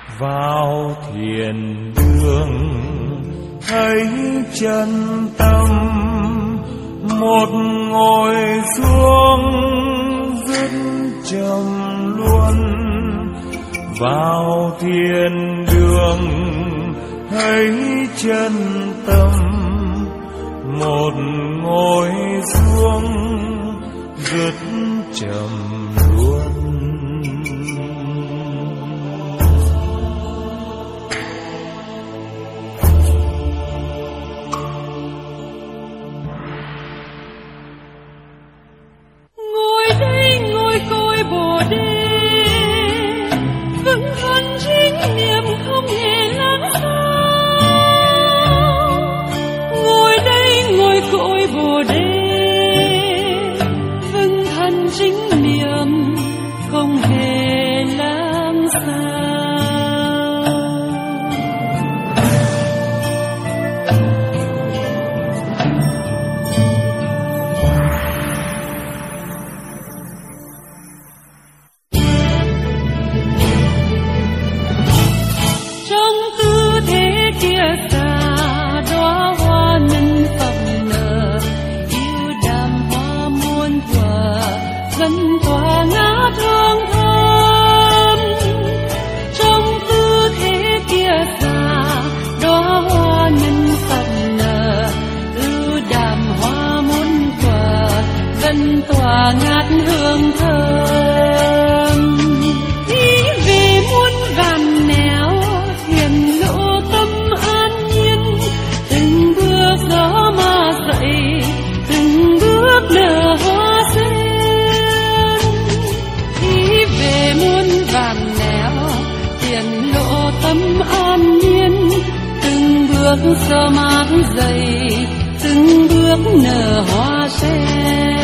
vào thiền đường thấy chân tâm, một ngồi xuống dứt trầm luôn. Vào thiền đường thấy chân tâm, một ngồi xuống dứt trầm luôn. Ngồi đây ngồi coi Bồ Đề, vững thân chính niệm không hề lắng sao. Ngồi đây ngồi coi Bồ Đề, vững thân chính niệm không hề lắng sao. Tỏa ngát hương thơm, đi về muôn vàn nẻo thiền lộ tâm an nhiên. Từng bước gió mà dậy, từng bước nở hoa sen. Đi về muôn vàn nẻo thiền lộ tâm an nhiên. Từng bước gió mát dậy, từng bước nở hoa sen.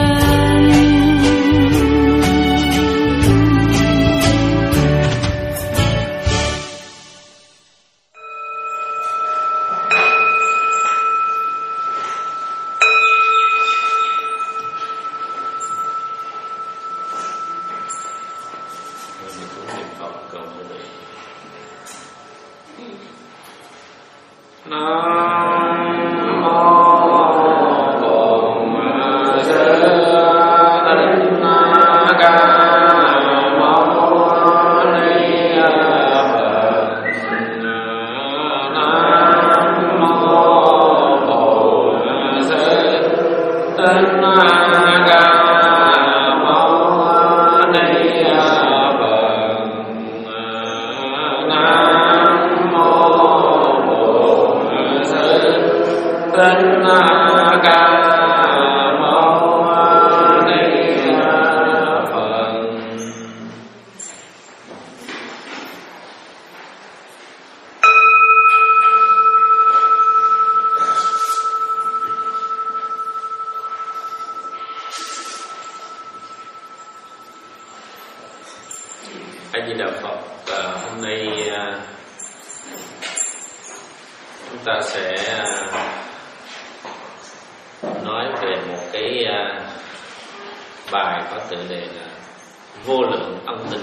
A Di Đà Phật. Hôm nay chúng ta sẽ nói về một cái bài có tựa đề là Vô lượng ân tình.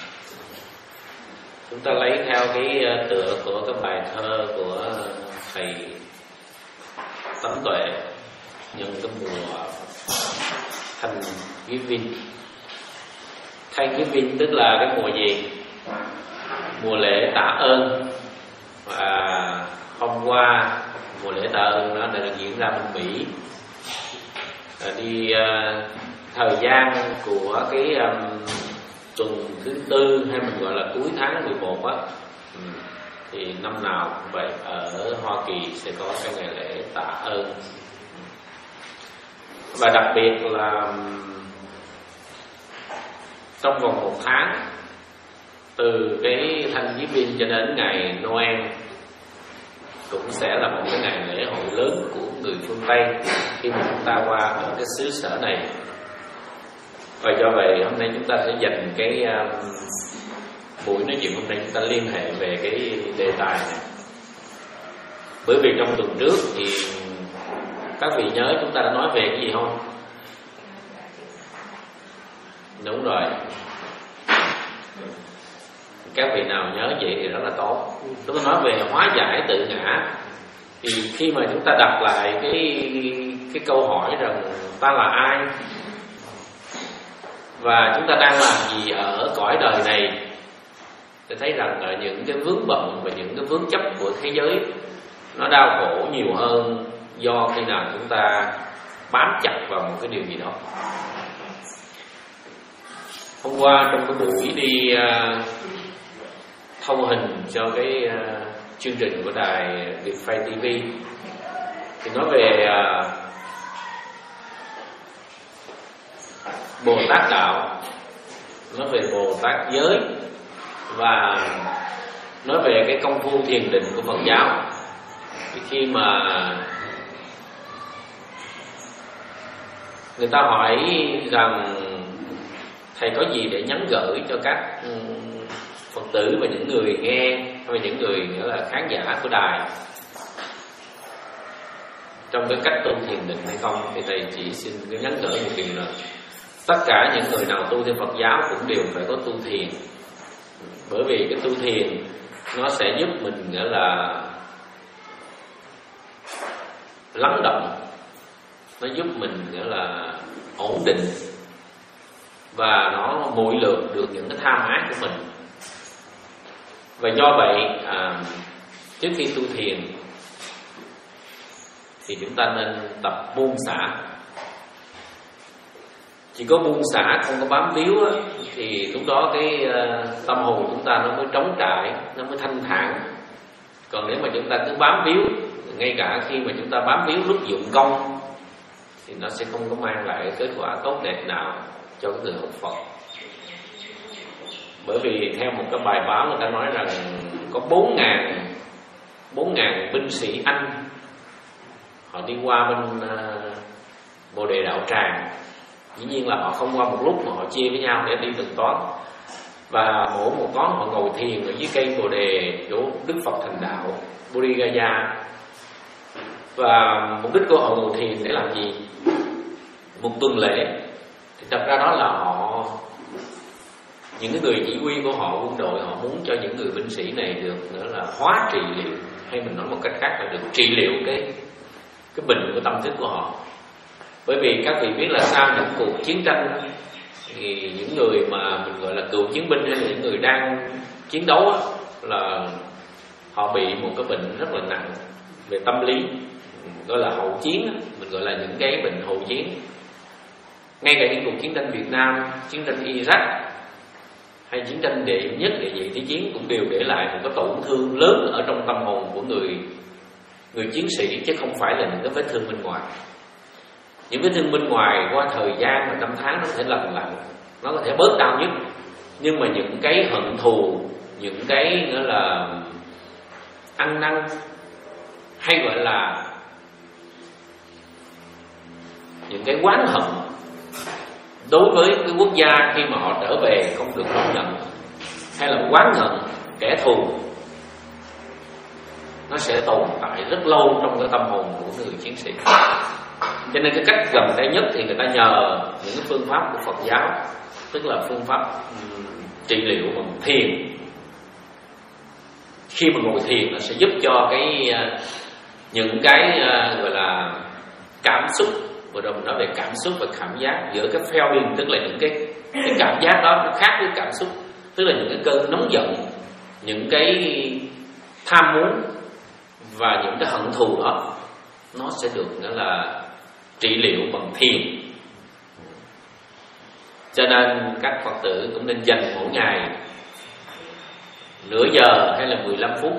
Chúng ta lấy theo cái tựa của cái bài thơ của thầy Tấn Tuệ nhân cái mùa Thanksgiving. Thanksgiving tức là cái mùa gì? Mùa lễ tạ ơn. Và hôm qua mùa lễ tạ ơn nó đã được diễn ra bên Mỹ. Đi thời gian của cái tuần thứ tư hay mình gọi là cuối tháng 11 á, thì năm nào cũng vậy, ở Hoa Kỳ sẽ có cái ngày lễ tạ ơn. Và đặc biệt là trong vòng một tháng, từ cái Thanksgiving cho đến ngày Noel, cũng sẽ là một cái ngày lễ hội lớn của người phương Tây khi mà chúng ta qua ở cái xứ sở này. Và do vậy hôm nay chúng ta sẽ dành cái buổi nói chuyện hôm nay chúng ta liên hệ về cái đề tài này. Bởi vì trong tuần trước thì các vị nhớ chúng ta đã nói về cái gì không? Đúng rồi, Các vị nào nhớ vậy thì rất là tốt. Tôi nói về hóa giải tự ngã, thì khi mà chúng ta đặt lại cái câu hỏi rằng ta là ai và chúng ta đang làm gì ở cõi đời này, thì thấy rằng là những cái vướng bận và những cái vướng chấp của thế giới nó đau khổ nhiều hơn do khi nào chúng ta bám chặt vào một cái điều gì đó. Hôm qua trong cái buổi đi thâu hình cho cái chương trình của đài Vietfay TV thì nói về Bồ Tát đạo, nói về Bồ Tát giới và nói về cái công phu thiền định của Phật giáo. Thì khi mà người ta hỏi rằng thầy có gì để nhắn gửi cho các Phật tử và những người nghe hay những người nữa là khán giả của đài trong cái cách tu thiền định hay không, thì thầy chỉ xin cái nhắn gửi một điều là tất cả những người nào tu theo Phật giáo cũng đều phải có tu thiền, bởi vì cái tu thiền nó sẽ giúp mình nghĩa là lắng động, nó giúp mình nghĩa là ổn định và nó muội lượt được những cái tham ái của mình. Và do vậy trước khi tu thiền thì chúng ta nên tập buông xả. Chỉ có buông xả không có bám víu á, thì lúc đó cái tâm hồn chúng ta nó mới trống trải, nó mới thanh thản. Còn nếu mà chúng ta cứ bám víu, ngay cả khi mà chúng ta bám víu lúc dụng công thì nó sẽ không có mang lại kết quả tốt đẹp nào cho cái người học Phật. Bởi vì theo một cái bài báo người ta nói rằng có 4.000 binh sĩ Anh họ đi qua bên Bồ Đề Đạo Tràng. Dĩ nhiên là họ không qua một lúc mà họ chia với nhau để đi từng toán. Và mỗi một toán họ ngồi thiền ở dưới cây Bồ Đề chỗ Đức Phật thành đạo Bodhi Gaya. Và mục đích của họ ngồi thiền để làm gì? Một tuần lễ. Thì thật ra đó là họ, những cái người chỉ huy của họ, quân đội, họ muốn cho những người binh sĩ này được nữa là hóa trị liệu, hay mình nói một cách khác là được trị liệu cái bệnh của tâm thức của họ. Bởi vì các vị biết là sau những cuộc chiến tranh thì những người mà mình gọi là cựu chiến binh hay là những người đang chiến đấu á, là họ bị một cái bệnh rất là nặng về tâm lý, gọi là hậu chiến, mình gọi là những cái bệnh hậu chiến. Ngay cả những cuộc chiến tranh Việt Nam, chiến tranh Iraq hay chiến tranh đệ nhất, đệ nhị thế chiến cũng đều để lại một cái tổn thương lớn ở trong tâm hồn của người chiến sĩ, chứ không phải là những cái vết thương bên ngoài. Những vết thương bên ngoài qua thời gian và năm tháng nó có thể lành lặn, nó có thể bớt đau nhất, nhưng mà những cái hận thù, những cái nữa là ăn năn, hay gọi là những cái oán hận đối với cái quốc gia khi mà họ trở về không được công nhận, hay là oán hận kẻ thù, nó sẽ tồn tại rất lâu trong cái tâm hồn của người chiến sĩ. Cho nên cái cách gần đây nhất thì người ta nhờ những cái phương pháp của Phật giáo, tức là phương pháp trị liệu bằng thiền. Khi mà ngồi thiền nó sẽ giúp cho những cái gọi là cảm xúc, vừa rồi mình nói về cảm xúc và cảm giác, giữa cái feeling, tức là những cái cảm giác đó nó khác với cảm xúc, tức là những cái cơn nóng giận, những cái tham muốn và những cái hận thù đó, nó sẽ được nghĩa là trị liệu bằng thiền. Cho nên các Phật tử cũng nên dành mỗi ngày nửa giờ hay là 15 phút,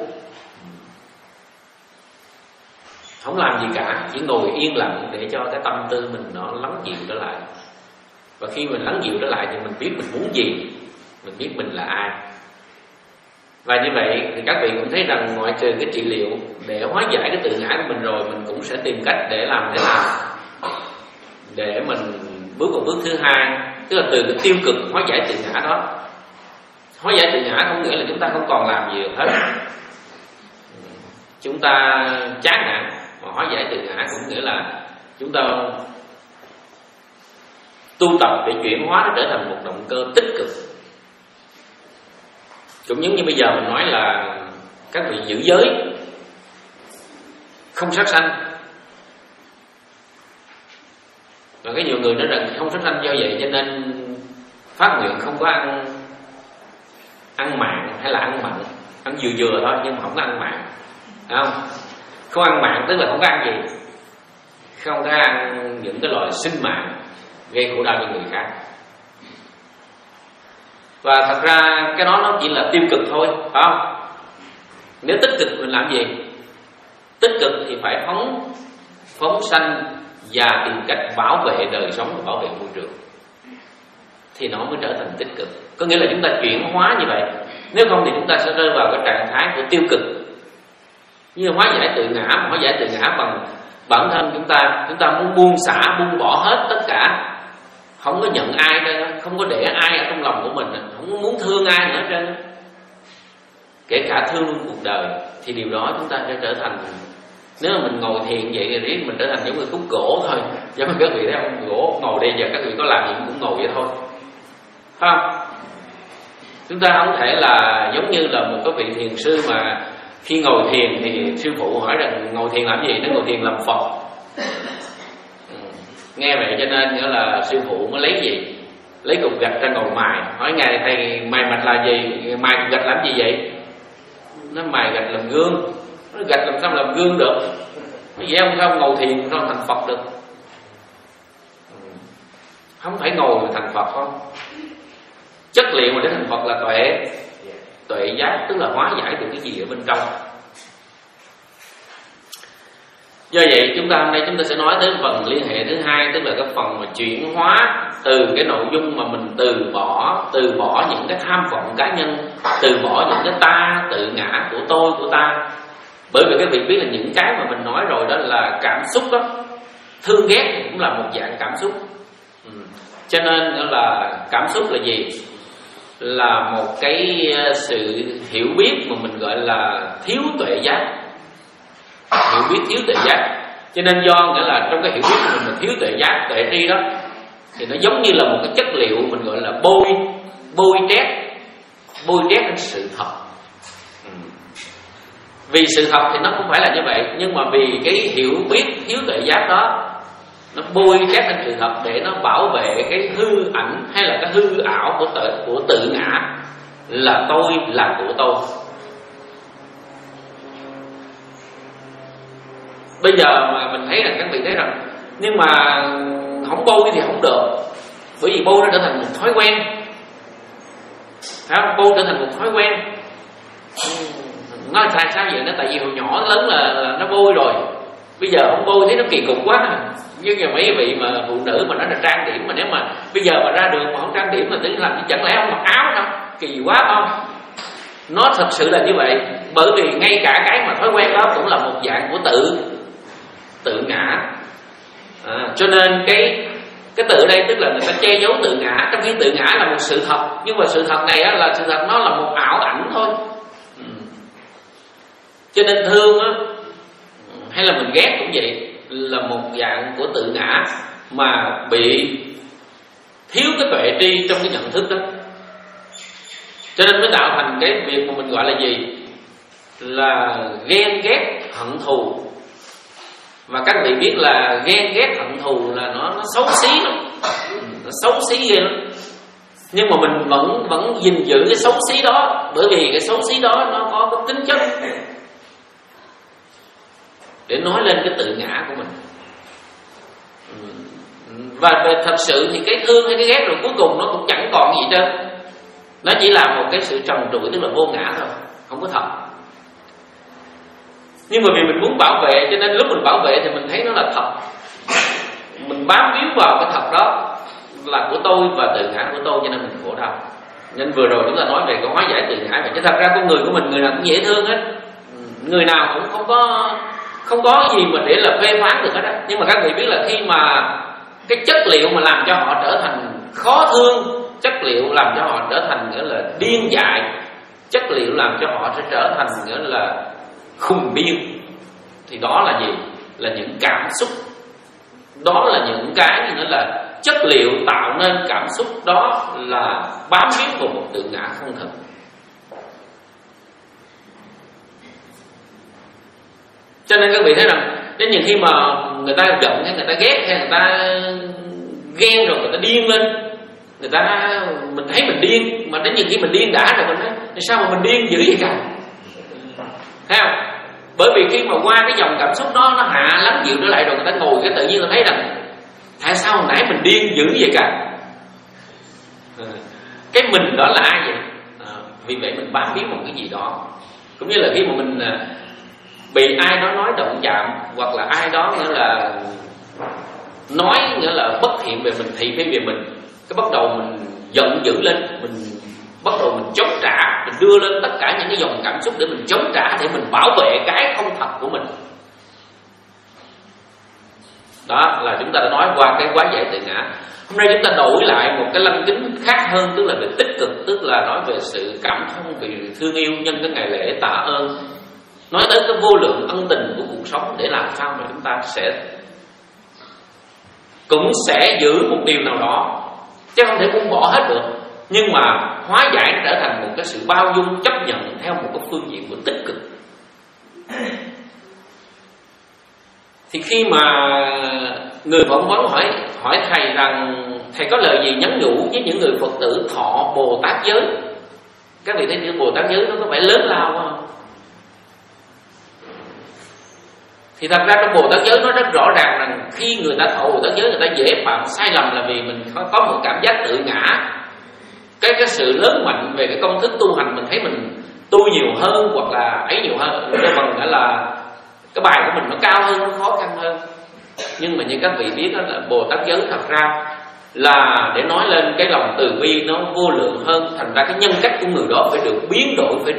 không làm gì cả, chỉ ngồi yên lặng để cho cái tâm tư mình nó lắng dịu trở lại. Và khi mình lắng dịu trở lại thì mình biết mình muốn gì, mình biết mình là ai. Và như vậy thì các vị cũng thấy rằng ngoại trừ cái trị liệu để hóa giải cái tự ngã của mình rồi, mình cũng sẽ tìm cách để làm thế nào để mình bước vào bước thứ hai, tức là từ cái tiêu cực hóa giải tự ngã đó. Hóa giải tự ngã không nghĩa là chúng ta không còn làm gì được hết, chúng ta chán nản. Mà hóa giải tự ngã cũng nghĩa là chúng ta tu tập để chuyển hóa nó trở thành một động cơ tích cực. Cũng giống như bây giờ mình nói là các vị giữ giới, không sát sanh. Và cái nhiều người nói rằng không sát sanh do vậy cho nên phát nguyện không có ăn mặn hay là ăn mặn, ăn vừa thôi nhưng mà không có ăn mặn, phải không? Không ăn mặn tức là không có ăn gì, không có ăn những cái loại sinh mạng gây khổ đau cho người khác. Và thật ra cái đó nó chỉ là tiêu cực thôi, phải không? Nếu tích cực mình làm gì? Tích cực thì phải phóng sanh và tìm cách bảo vệ đời sống và bảo vệ môi trường, thì nó mới trở thành tích cực. Có nghĩa là chúng ta chuyển hóa như vậy. Nếu không thì chúng ta sẽ rơi vào cái trạng thái của tiêu cực, như hóa giải tự ngã. Mà hóa giải tự ngã bằng bản thân chúng ta muốn buông xả, buông bỏ hết tất cả, không có nhận ai hết, không có để ai ở trong lòng của mình, không muốn thương ai nữa hết, kể cả thương cuộc đời, thì điều đó chúng ta sẽ trở thành. Nếu mà mình ngồi thiền vậy thì mình trở thành những người khúc gỗ thôi. Giống như các vị thấy không, gỗ ngồi đây giờ các vị có làm gì cũng ngồi vậy thôi, phải không? Chúng ta không thể là giống như là một cái vị thiền sư mà khi ngồi thiền thì sư phụ hỏi rằng ngồi thiền làm gì? Nó ngồi thiền làm Phật. Nghe vậy cho nên nghĩa là sư phụ mới lấy gì? Lấy cục gạch ra ngồi mài. Hỏi ngài thầy mài mạch là gì? Mài cục gạch làm gì vậy? Nó mài gạch làm gương. Nó gạch làm sao làm gương được? Vậy không ngồi thiền sao thành Phật được? Không phải ngồi mà thành Phật không? Chất liệu mà để thành Phật là tuệ giác, tức là hóa giải được cái gì ở bên trong. Do vậy chúng ta hôm nay chúng ta sẽ nói tới phần liên hệ thứ hai, tức là cái phần mà chuyển hóa từ cái nội dung mà mình từ bỏ những cái tham vọng cá nhân, từ bỏ những cái ta, tự ngã của tôi, của ta. Bởi vì các vị biết là những cái mà mình nói rồi đó là cảm xúc đó, thương ghét cũng là một dạng cảm xúc. Cho nên là cảm xúc là gì? Là một cái sự hiểu biết mà mình gọi là thiếu tuệ giác. Hiểu biết thiếu tuệ giác. Cho nên do nghĩa là trong cái hiểu biết của mình thiếu tuệ giác, tuệ tri đó, thì nó giống như là một cái chất liệu mình gọi là bôi trét lên sự thật. Vì sự thật thì nó không phải là như vậy, nhưng mà vì cái hiểu biết thiếu tuệ giác đó, nó bôi trét lên sự thật để nó bảo vệ cái hư ảnh hay là cái hư ảo của tự ngã, là tôi, là của tôi. Bây giờ mà mình thấy rằng các vị thấy rằng, nhưng mà không bôi thì không được, bởi vì bôi nó trở thành một thói quen, phải không? Bôi trở thành một thói quen. Nói sao vậy? Nó tại vì hồi nhỏ lớn là nó bôi rồi, bây giờ không bôi thấy nó kỳ cục quá. Nhưng mà mấy vị mà phụ nữ mà nói là trang điểm, mà nếu mà bây giờ mà ra đường mà không trang điểm là tính làm, chẳng lẽ không mặc áo đâu? Kỳ quá không? Nó thật sự là như vậy. Bởi vì ngay cả cái mà thói quen đó cũng là một dạng của tự ngã. Cho nên cái tự đây tức là người ta che giấu tự ngã, trong khi tự ngã là một sự thật. Nhưng mà sự thật này là sự thật, nó là một ảo ảnh thôi. Cho nên thương á, hay là mình ghét cũng vậy, là một dạng của tự ngã mà bị thiếu cái tuệ tri trong cái nhận thức đó. Cho nên mới tạo thành cái việc mà mình gọi là gì? Là ghen ghét hận thù. Và các vị biết là ghen ghét hận thù là nó xấu xí lắm, nó xấu xí ghê lắm. Nhưng mà mình vẫn gìn giữ cái xấu xí đó, bởi vì cái xấu xí đó nó có cái tính chất để nói lên cái tự ngã của mình. Và thật sự thì cái thương hay cái ghét rồi cuối cùng nó cũng chẳng còn gì trơn. Nó chỉ là một cái sự trần trụi, tức là vô ngã thôi, không có thật. Nhưng mà vì mình muốn bảo vệ, cho nên lúc mình bảo vệ thì mình thấy nó là thật. Mình bám víu vào cái thật đó là của tôi và tự ngã của tôi, cho nên mình khổ đau. Nên vừa rồi chúng ta nói về cái hóa giải tự ngã vậy. Chứ thật ra con người của mình người nào cũng dễ thương hết, người nào cũng không có gì mà để là phê phán được hết á. Nhưng mà các vị biết là khi mà cái chất liệu mà làm cho họ trở thành khó thương, chất liệu làm cho họ trở thành nghĩa là điên dại, chất liệu làm cho họ sẽ trở thành nghĩa là khùng điên, thì đó là gì? Là những cảm xúc. Đó là những cái như là chất liệu tạo nên cảm xúc, đó là bám víu vào một tự ngã không thực. Cho nên các vị thấy rằng đến những khi mà người ta giận hay người ta ghét hay người ta ghen rồi người ta điên lên, mình thấy mình điên, mà đến những khi mình điên đã rồi mình nói sao mà mình điên dữ vậy cả, thấy không? Bởi vì khi mà qua cái dòng cảm xúc đó nó hạ lắng dịu trở lại rồi, người ta ngồi cái tự nhiên người ta thấy rằng tại sao hồi nãy mình điên dữ vậy cả. Cái mình đó là ai vậy? Vì vậy mình bám víu một cái gì đó. Cũng như là khi mà mình bị ai đó nói động chạm, hoặc là ai đó nghĩa là nói nghĩa là bất thiện về mình, thị phi về mình, cái bắt đầu mình giận dữ lên, mình bắt đầu mình chống trả, mình đưa lên tất cả những cái dòng cảm xúc để mình chống trả, để mình bảo vệ cái không thật của mình. Đó là chúng ta đã nói qua cái quá giải tự ngã. Hôm nay chúng ta đổi lại một cái lăng kính khác hơn, tức là về tích cực, tức là nói về sự cảm thông, về thương yêu nhân cái ngày lễ tạ ơn, nói tới cái vô lượng ân tình của cuộc sống, để làm sao mà chúng ta cũng sẽ giữ một điều nào đó, chứ không thể buông bỏ hết được, nhưng mà hóa giải nó trở thành một cái sự bao dung, chấp nhận theo một cái phương diện của tích cực. Thì khi mà người phỏng vấn hỏi thầy rằng thầy có lời gì nhắn nhủ với những người Phật tử thọ Bồ Tát giới. Các vị thấy chữ Bồ Tát giới nó có vẻ lớn lao không? Thì thật ra trong Bồ Tát giới nó rất rõ ràng rằng khi người ta thọ Bồ Tát giới, người ta dễ phạm sai lầm là vì mình có một cảm giác tự ngã, cái sự lớn mạnh về cái công thức tu hành, mình thấy mình tu nhiều hơn hoặc là ấy nhiều hơn, cho bằng là cái bài của mình nó cao hơn, nó khó khăn hơn. Nhưng mà như các vị biết đó, là Bồ Tát giới thật ra là để nói lên cái lòng từ bi nó vô lượng hơn. Thành ra cái nhân cách của người đó phải được biến đổi, phải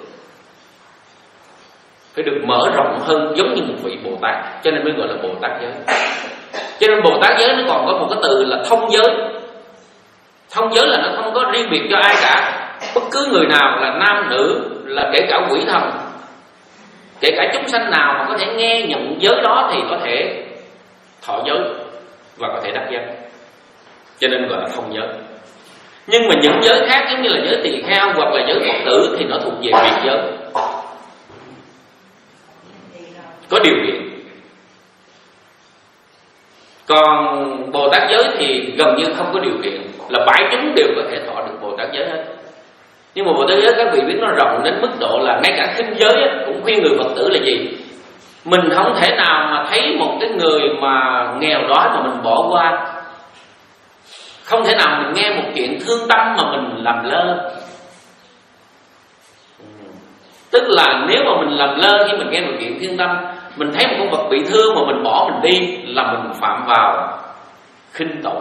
được mở rộng hơn, giống như một vị Bồ Tát, cho nên mới gọi là Bồ Tát giới. Cho nên Bồ Tát giới nó còn có một cái từ là thông giới. Thông giới là nó không có riêng biệt cho ai cả, bất cứ người nào là nam nữ, là kể cả quỷ thần, kể cả chúng sanh nào mà có thể nghe nhận giới đó thì có thể thọ giới và có thể đắc giới, cho nên gọi là thông giới. Nhưng mà những giới khác giống như là giới tỳ kheo hoặc là giới Phật tử thì nó thuộc về biệt giới, có điều kiện. Còn Bồ Tát giới thì gần như không có điều kiện, là bãi chúng đều có thể thọ được Bồ Tát giới hết. Nhưng mà Bồ Tát giới các vị biết nó rộng đến mức độ là ngay cả khinh giới cũng khuyên người Phật tử là gì? Mình không thể nào mà thấy một cái người mà nghèo đói mà mình bỏ qua, không thể nào mình nghe một chuyện thương tâm mà mình làm lơ. Tức là nếu mà mình làm lơ khi mình nghe một chuyện thương tâm, mình thấy một con vật bị thương mà mình bỏ mình đi, là mình phạm vào khinh tội.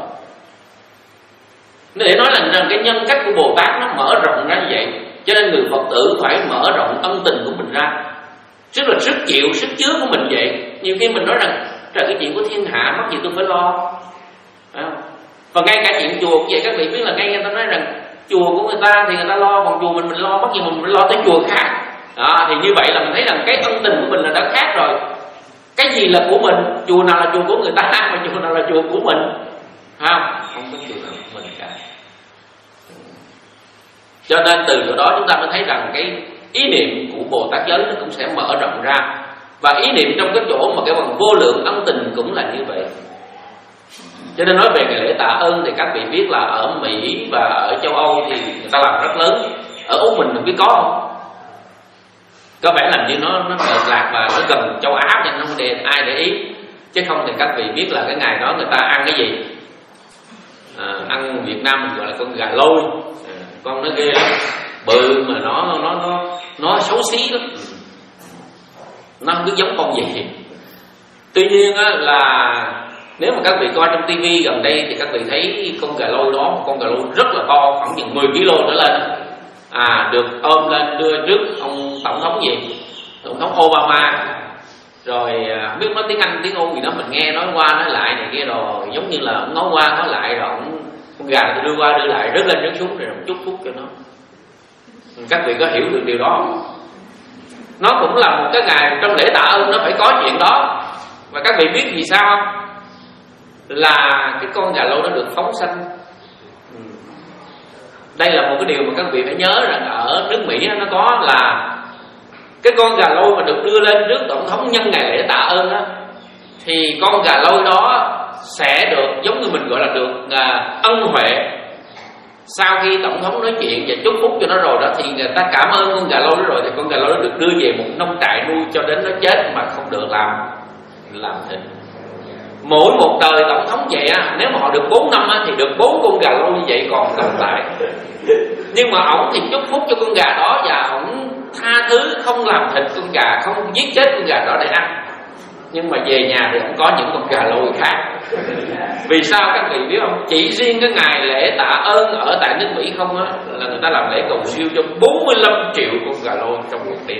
Để nói là cái nhân cách của Bồ Tát nó mở rộng ra như vậy, cho nên người Phật tử phải mở rộng ân tình của mình ra, rất là sức chịu, sức chứa của mình vậy. Nhiều khi mình nói rằng trời, cái chuyện của thiên hạ mắc gì tôi phải lo, phải không? Và ngay cả chuyện chùa cũng vậy, các vị biết là ngay người ta nói rằng chùa của người ta thì người ta lo, còn chùa mình lo, mắc gì mình lo tới chùa khác. Đó, thì như vậy là mình thấy rằng cái ân tình của mình là đã khác rồi. Cái gì là của mình, chùa nào là chùa của người ta, mà chùa nào là chùa của mình, không có chùa nào của mình cả. Cho nên từ chỗ đó chúng ta mới thấy rằng cái ý niệm của Bồ Tát giới nó cũng sẽ mở rộng ra. Và ý niệm trong cái chỗ mà cái bằng vô lượng ân tình cũng là như vậy. Cho nên nói về ngày lễ tạ ơn thì các vị biết là ở Mỹ và ở châu Âu thì người ta làm rất lớn. Ở Úc mình biết có không? Có vẻ làm như nó lệch lạc và nó gần châu Á cho nên không ai để ý. Chứ không thì các vị biết là cái ngày đó người ta ăn cái gì? Ăn Việt Nam mình gọi là con gà lôi. Con nó ghê lắm, bự mà nó xấu xí lắm, nó không biết giống con gì. Tuy nhiên á, là nếu mà các vị coi trong tivi gần đây thì các vị thấy con gà lôi đó, một con gà lôi rất là to, khoảng chừng 10 kg trở lên, được ôm lên đưa trước ông tổng thống gì, tổng thống Obama. Rồi biết nói tiếng Anh tiếng Âu gì đó mình nghe nói qua nói lại này kia đồ, giống như là ông nói qua nói lại rồi con gà thì đưa qua đưa lại, rớt lên rớt xuống rồi một chút phút cho nó. Các vị có hiểu được điều đó không? Nó cũng là một cái ngày trong lễ tạ ơn, nó phải có chuyện đó. Và các vị biết vì sao không? Là cái con gà lôi nó được phóng sanh. Đây là một cái điều mà các vị phải nhớ rằng ở nước Mỹ nó có là Cái con gà lôi mà được đưa lên trước tổng thống nhân ngày lễ tạ ơn đó, thì con gà lôi đó sẽ được giống như mình gọi là được ân huệ. Sau khi tổng thống nói chuyện và chúc phúc cho nó rồi đó, thì người ta cảm ơn con gà lôi đó rồi, thì con gà lôi đó được đưa về một nông trại nuôi cho đến nó chết mà không được làm thịt. Mỗi một đời tổng thống vậy á, nếu mà họ được 4 năm á, thì được 4 con gà lôi như vậy còn tồn tại. Nhưng mà ổng thì chúc phúc cho con gà đó, và ổng tha thứ không làm thịt con gà, không giết chết con gà đó để ăn. Nhưng mà về nhà thì ổng có những con gà lôi khác. Vì sao các vị biết không? Chỉ riêng cái ngày lễ tạ ơn ở tại nước Mỹ không á, là người ta làm lễ cầu siêu cho 45 triệu con gà lôi trong một đêm.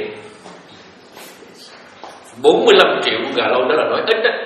45 triệu con gà lôi đó là nói ít á.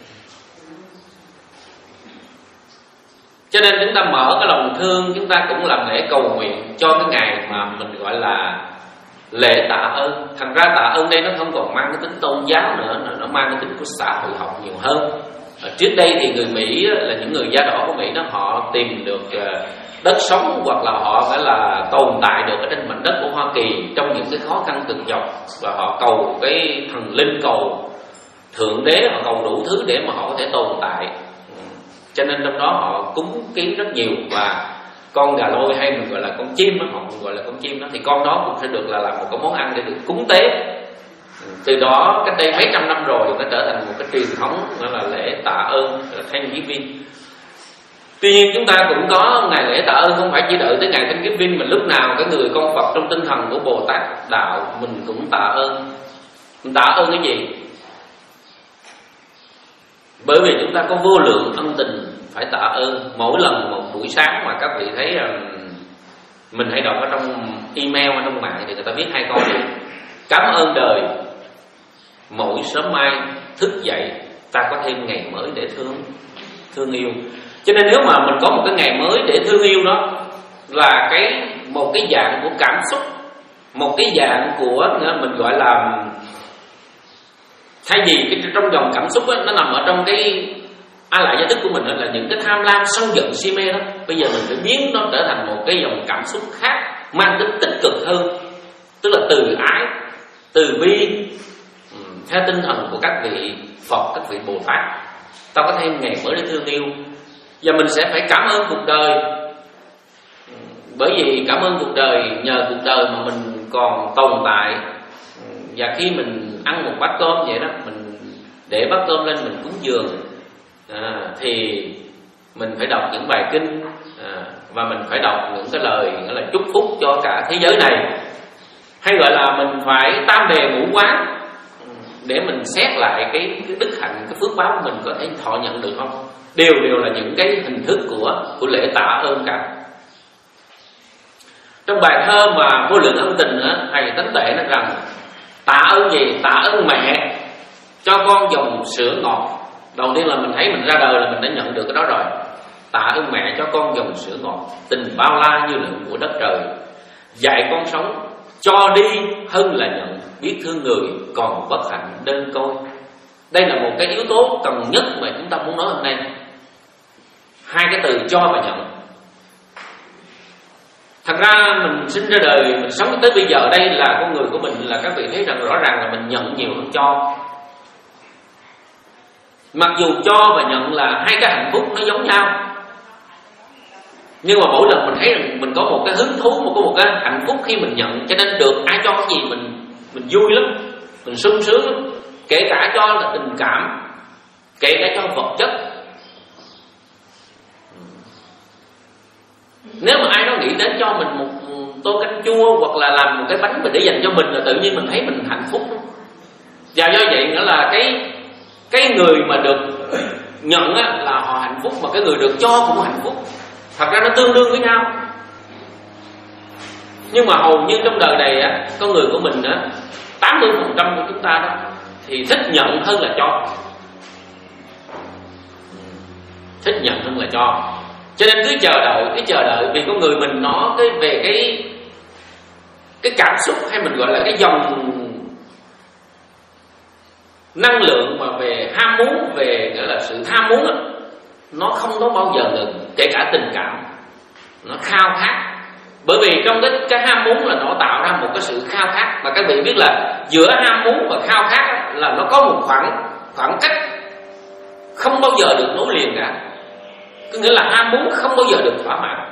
Cho nên chúng ta mở cái lòng thương, chúng ta cũng làm lễ cầu nguyện cho cái ngày mà mình gọi là lễ tạ ơn. Thành ra tạ ơn đây nó không còn mang cái tính tôn giáo nữa, nó mang cái tính của xã hội học nhiều hơn. Trước đây thì người Mỹ là những người da đỏ của Mỹ đó, họ tìm được đất sống, hoặc là họ phải là tồn tại được ở trên mảnh đất của Hoa Kỳ trong những cái khó khăn cực nhọc, và họ cầu cái thần linh, cầu thượng đế, họ cầu đủ thứ để mà họ có thể tồn tại. Cho nên trong đó họ cúng kiến rất nhiều, và con gà lôi hay mình gọi là con chim đó, họ gọi là con chim đó, thì con đó cũng sẽ được là làm một cái món ăn để được cúng tế. Từ đó cách đây mấy trăm năm rồi nó trở thành một cái truyền thống, đó là lễ tạ ơn, Thanksgiving. Tuy nhiên chúng ta cũng có ngày lễ tạ ơn, không phải chỉ đợi tới ngày Thanksgiving, mà lúc nào cái người con Phật trong tinh thần của Bồ Tát đạo mình cũng tạ ơn. Mình tạ ơn cái gì? Bởi vì chúng ta có vô lượng ân tình phải tạ ơn. Mỗi lần một buổi sáng mà các vị thấy mình hãy đọc ở trong email, ở trong mạng thì người ta viết 2 câu này: cảm ơn đời, mỗi sớm mai thức dậy ta có thêm ngày mới để thương yêu. Cho nên nếu mà mình có một cái ngày mới để thương yêu, đó là một cái dạng của cảm xúc, một cái dạng của mình gọi là, thay vì cái trong dòng cảm xúc ấy, nó nằm ở trong cái lại giải thích của mình là những cái tham lam, sân giận, si mê đó. Bây giờ mình phải biến nó trở thành một cái dòng cảm xúc khác, mang tính tích cực hơn, tức là từ ái, từ bi, theo tinh thần của các vị Phật, các vị Bồ Tát. Ta có thêm ngày mới để thương yêu, và mình sẽ phải cảm ơn cuộc đời. Bởi vì cảm ơn cuộc đời, nhờ cuộc đời mà mình còn tồn tại. Và khi mình ăn một bát cơm vậy đó, mình để bát cơm lên mình cúng dường, thì mình phải đọc những bài kinh, và mình phải đọc những cái lời gọi là chúc phúc cho cả thế giới này. Hay gọi là mình phải tam đề ngũ quán, để mình xét lại cái đức hạnh, cái phước báo của mình có thể thọ nhận được không. Đều là những cái hình thức của lễ tạ ơn cả. Trong bài thơ mà Vô Lượng Ân Tình á, thầy Tánh Tuệ nói rằng tạ ơn gì? Tạ ơn mẹ cho con dòng sữa ngọt. Đầu tiên là mình thấy mình ra đời là mình đã nhận được cái đó rồi. Tạ ơn mẹ cho con dòng sữa ngọt, tình bao la như lượng của đất trời. Dạy con sống, cho đi hơn là nhận, biết thương người còn bất hạnh đơn côi. Đây là một cái yếu tố cần nhất mà chúng ta muốn nói hôm nay. 2 cái từ cho và nhận. Thật ra mình sinh ra đời, mình sống tới bây giờ, đây là con người của mình, là các vị thấy rằng rõ ràng là mình nhận nhiều hơn cho. Mặc dù cho và nhận là 2 cái hạnh phúc nó giống nhau, nhưng mà mỗi lần mình thấy rằng mình có một cái hứng thú, có một cái hạnh phúc khi mình nhận. Cho nên được ai cho cái gì mình vui lắm, mình sung sướng lắm. Kể cả cho là tình cảm, kể cả cho vật chất. Nếu mà ai đó nghĩ đến cho mình một tô canh chua, hoặc là làm một cái bánh để dành cho mình, là tự nhiên mình thấy mình hạnh phúc. Và do vậy nữa là cái người mà được nhận á, là họ hạnh phúc, mà cái người được cho cũng hạnh phúc. Thật ra nó tương đương với nhau. Nhưng mà hầu như trong đời này á, con người của mình á, 80% của chúng ta đó thì thích nhận hơn là cho. Thích nhận hơn là cho. Cho nên cứ chờ đợi, vì con người mình nó về cái cảm xúc, hay mình gọi là cái dòng năng lượng mà về ham muốn, về gọi là sự tham muốn đó, nó không có bao giờ ngừng. Kể cả tình cảm, nó khao khát Bởi vì trong cái ham muốn là nó tạo ra một cái sự khao khát. Mà các vị biết là giữa ham muốn và khao khát là nó có một khoảng cách không bao giờ được nối liền cả. Có nghĩa là ham muốn không bao giờ được thỏa mãn,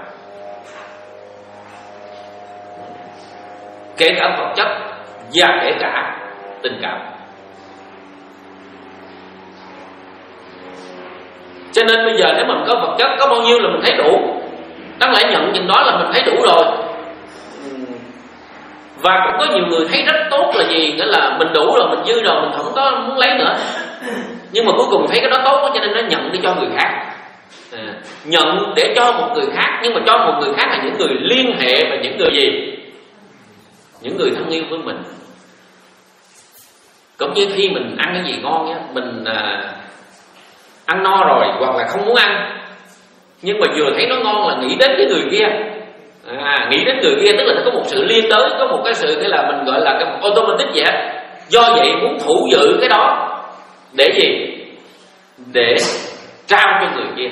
kể cả vật chất và kể cả tình cảm. Cho nên bây giờ nếu mình có vật chất, có bao nhiêu là mình thấy đủ. Đáng lẽ nhận chừng đó là mình thấy đủ rồi. Và cũng có nhiều người thấy rất tốt là gì? Nghĩa là mình đủ rồi, mình dư rồi, mình không có muốn lấy nữa. Nhưng mà cuối cùng thấy cái đó tốt quá, cho nên nó nhận đi cho người khác. Nhận để cho một người khác. Nhưng mà cho một người khác là những người liên hệ và những người gì? Những người thân yêu với mình. Cũng như khi mình ăn cái gì ngon nhá, mình ăn no rồi hoặc là không muốn ăn, nhưng mà vừa thấy nó ngon là nghĩ đến cái người kia. Nghĩ đến người kia tức là nó có một sự liên đới, có một cái sự cái là mình gọi là cái automatic vậy. Do vậy muốn thủ giữ cái đó để gì? Để trao cho người kia.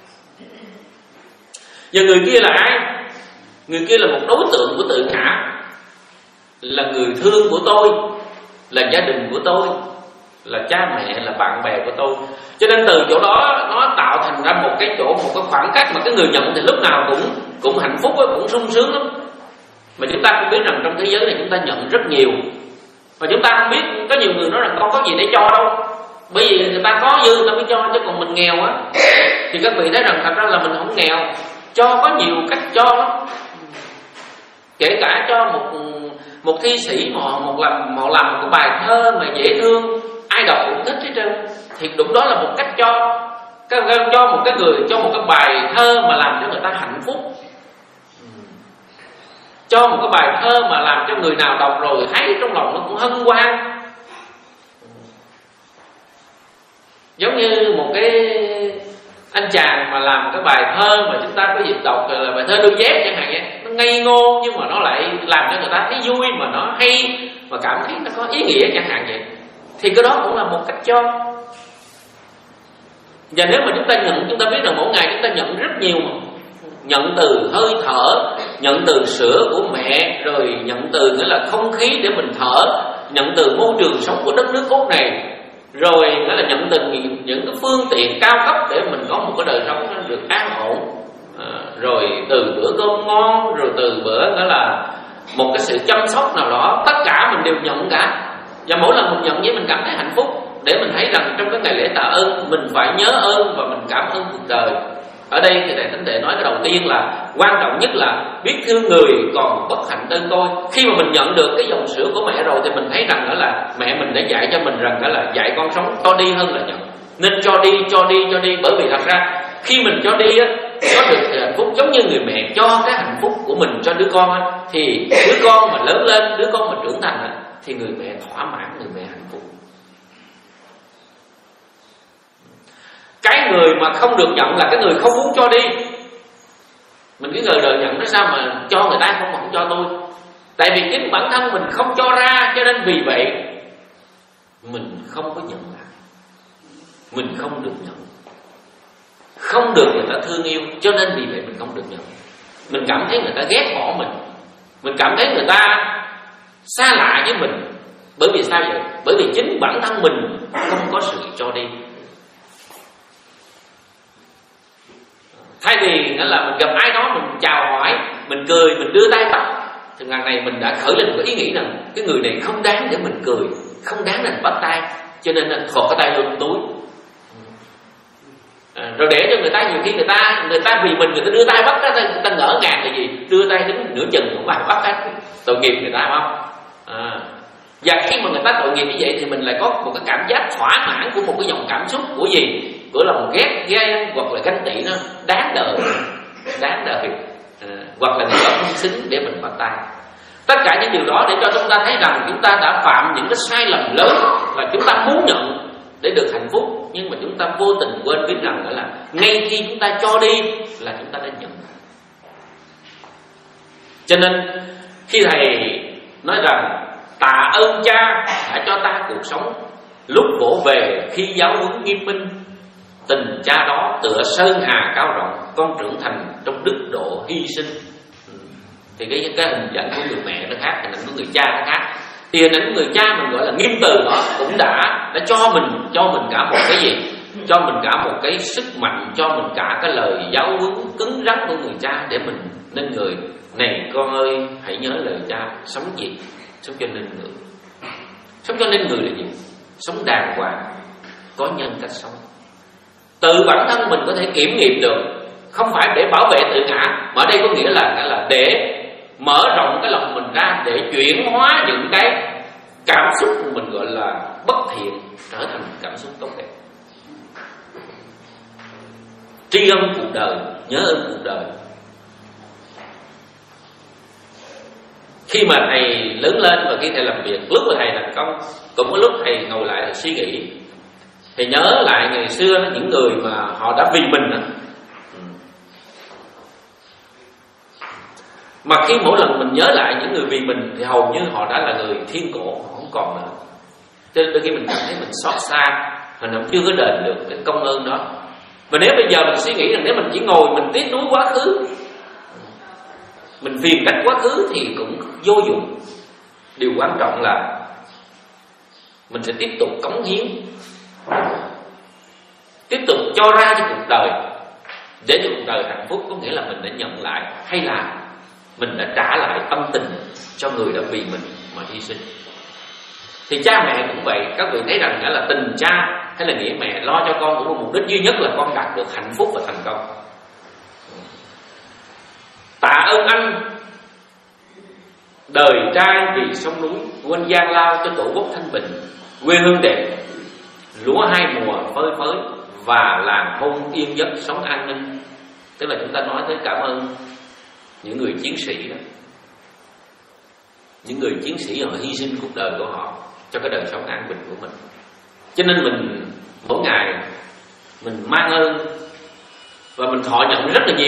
Và người kia là ai? Người kia là một đối tượng của tự ngã, là người thương của tôi, là gia đình của tôi, là cha mẹ, là bạn bè của tôi. Cho nên từ chỗ đó nó tạo thành ra một cái khoảng cách mà cái người nhận thì lúc nào cũng hạnh phúc, cũng sung sướng lắm. Mà chúng ta không biết rằng trong thế giới này chúng ta nhận rất nhiều, mà chúng ta không biết. Có nhiều người nói rằng con có gì để cho đâu, bởi vì người ta có dư người ta mới cho, chứ còn mình nghèo á thì các vị thấy rằng thật ra là mình không nghèo. Cho có nhiều cách cho lắm. Kể cả cho một thi sĩ họ làm một cái bài thơ mà dễ thương, ai đọc cũng thích hết trơn, thì đúng đó là một cách cho. Cho một cái người, cho một cái bài thơ mà làm cho người ta hạnh phúc, cho một cái bài thơ mà làm cho người nào đọc rồi thấy trong lòng nó cũng hân hoan. Giống như một cái anh chàng mà làm cái bài thơ mà chúng ta có dịp đọc là bài thơ Đôi Dép chẳng hạn vậy. Nó ngây ngô nhưng mà nó lại làm cho người ta thấy vui, mà nó hay, mà cảm thấy nó có ý nghĩa chẳng hạn vậy. Thì cái đó cũng là một cách cho. Và nếu mà chúng ta nhận, chúng ta biết rằng mỗi ngày chúng ta nhận rất nhiều mà. Nhận từ hơi thở, nhận từ sữa của mẹ, rồi nhận từ nghĩa là không khí để mình thở, nhận từ môi trường sống của đất nước cốt này, rồi nghĩa là nhận từ những cái phương tiện cao cấp để mình có một cái đời sống nó được an ổn, rồi từ bữa cơm ngon, rồi từ bữa nghĩa là một cái sự chăm sóc nào đó, tất cả mình đều nhận cả. Và mỗi lần mình nhận vậy mình cảm thấy hạnh phúc, để mình thấy rằng trong cái ngày lễ tạ ơn mình phải nhớ ơn và mình cảm ơn cuộc đời. Ở đây thì Đại Thánh Đệ nói cái đầu tiên là quan trọng nhất là biết thương người còn bất hạnh đơn tôi. Khi mà mình nhận được cái dòng sữa của mẹ rồi thì mình thấy rằng đó là mẹ mình đã dạy cho mình rằng đó là dạy con sống to đi hơn là nhận. Nên cho đi. Bởi vì thật ra khi mình cho đi á, có được hạnh phúc giống như người mẹ cho cái hạnh phúc của mình cho đứa con á, thì đứa con mà lớn lên, đứa con mà trưởng thành á, thì người mẹ thỏa mãn, người mẹ hạnh phúc. Cái người mà không được nhận là cái người không muốn cho đi. Mình cứ ngờ đời nhận nó sao mà cho người ta không cho tôi. Tại vì chính bản thân mình không cho ra, cho nên vì vậy mình không có nhận lại. Mình không được nhận, không được người ta thương yêu, cho nên vì vậy mình không được nhận. Mình cảm thấy người ta ghét bỏ mình cảm thấy người ta xa lạ với mình. Bởi vì sao vậy? Bởi vì chính bản thân mình không có sự cho đi. Thay vì là mình gặp ai đó mình chào hỏi, mình cười, mình đưa tay bắt, thì ngày này mình đã khởi lên một ý nghĩ rằng cái người này không đáng để mình cười, không đáng để mình bắt tay, cho nên là thọt cái tay vô túi. Rồi để cho người ta, nhiều khi người ta vì mình, người ta đưa tay bắt ra, người ta ngỡ ngàng là gì, đưa tay đến nửa chừng không ai bắt hết, tội nghiệp người ta phải không? Và khi mà người ta tội nghiệp như vậy thì mình lại có một cái cảm giác thỏa mãn của một cái dòng cảm xúc của gì, của lòng ghét ghen hoặc là ganh tị, nó đáng đời, hoặc là người ta không xứng để mình bắt tay. Tất cả những điều đó để cho chúng ta thấy rằng chúng ta đã phạm những cái sai lầm lớn, là chúng ta muốn nhận để được hạnh phúc, nhưng mà chúng ta vô tình quên biết rằng đó là ngay khi chúng ta cho đi là chúng ta đã nhận. Cho nên khi thầy nói rằng tạ ơn cha đã cho ta cuộc sống, lúc vỗ về khi giáo huấn nghiêm minh, tình cha đó tựa sơn hà cao rộng, con trưởng thành trong đức độ hy sinh. Thì cái hình ảnh của người mẹ nó khác, hình ảnh của người cha nó khác. Thì hình ảnh của người cha mình gọi là Nghiêm Từ đó cũng đã cho mình cả một cái gì? Cho mình cả một cái sức mạnh, cho mình cả cái lời giáo huấn cứng rắn của người cha để mình nên người. Này con ơi, hãy nhớ lời cha. Sống gì? Sống cho nên người. Sống cho nên người là gì? Sống đàng hoàng, có nhân cách sống. Tự bản thân mình có thể kiểm nghiệm được, không phải để bảo vệ tự ngã, mà ở đây có nghĩa là để mở rộng cái lòng mình ra, để chuyển hóa những cái cảm xúc của mình gọi là bất thiện trở thành cảm xúc tốt đẹp. Tri ân cuộc đời, nhớ ơn cuộc đời. Khi mà thầy lớn lên và khi thầy làm việc, lúc mà thầy thành công, cũng có lúc thầy ngồi lại thầy suy nghĩ, thầy nhớ lại ngày xưa những người mà họ đã vì mình đó. Mà khi mỗi lần mình nhớ lại những người vì mình thì hầu như họ đã là người thiên cổ, họ không còn nữa. Cho nên đôi khi mình cảm thấy mình xót xa, mình không chưa có đền được cái công ơn đó. Mà nếu bây giờ mình suy nghĩ rằng nếu mình chỉ ngồi mình tiếc nuối quá khứ, mình phiền trách quá khứ thì cũng vô dụng. Điều quan trọng là mình sẽ tiếp tục cống hiến, tiếp tục cho ra cho cuộc đời, để cho cuộc đời hạnh phúc. Có nghĩa là mình đã nhận lại, hay là mình đã trả lại ân tình cho người đã vì mình mà hy sinh. Thì cha mẹ cũng vậy. Các vị thấy rằng là tình cha hay là nghĩa mẹ lo cho con cũng có mục đích duy nhất là con đạt được hạnh phúc và thành công. Tạ ơn anh đời trai vì sông núi, quên gian lao cho tổ quốc thanh bình, quê hương đẹp, lúa hai mùa phơi phới và làng thôn yên giấc sống an ninh. Tức là chúng ta nói tới cảm ơn những người chiến sĩ đó, những người chiến sĩ họ hy sinh cuộc đời của họ cho cái đời sống an bình của mình. Cho nên mình mỗi ngày mình mang ơn và mình thọ nhận rất là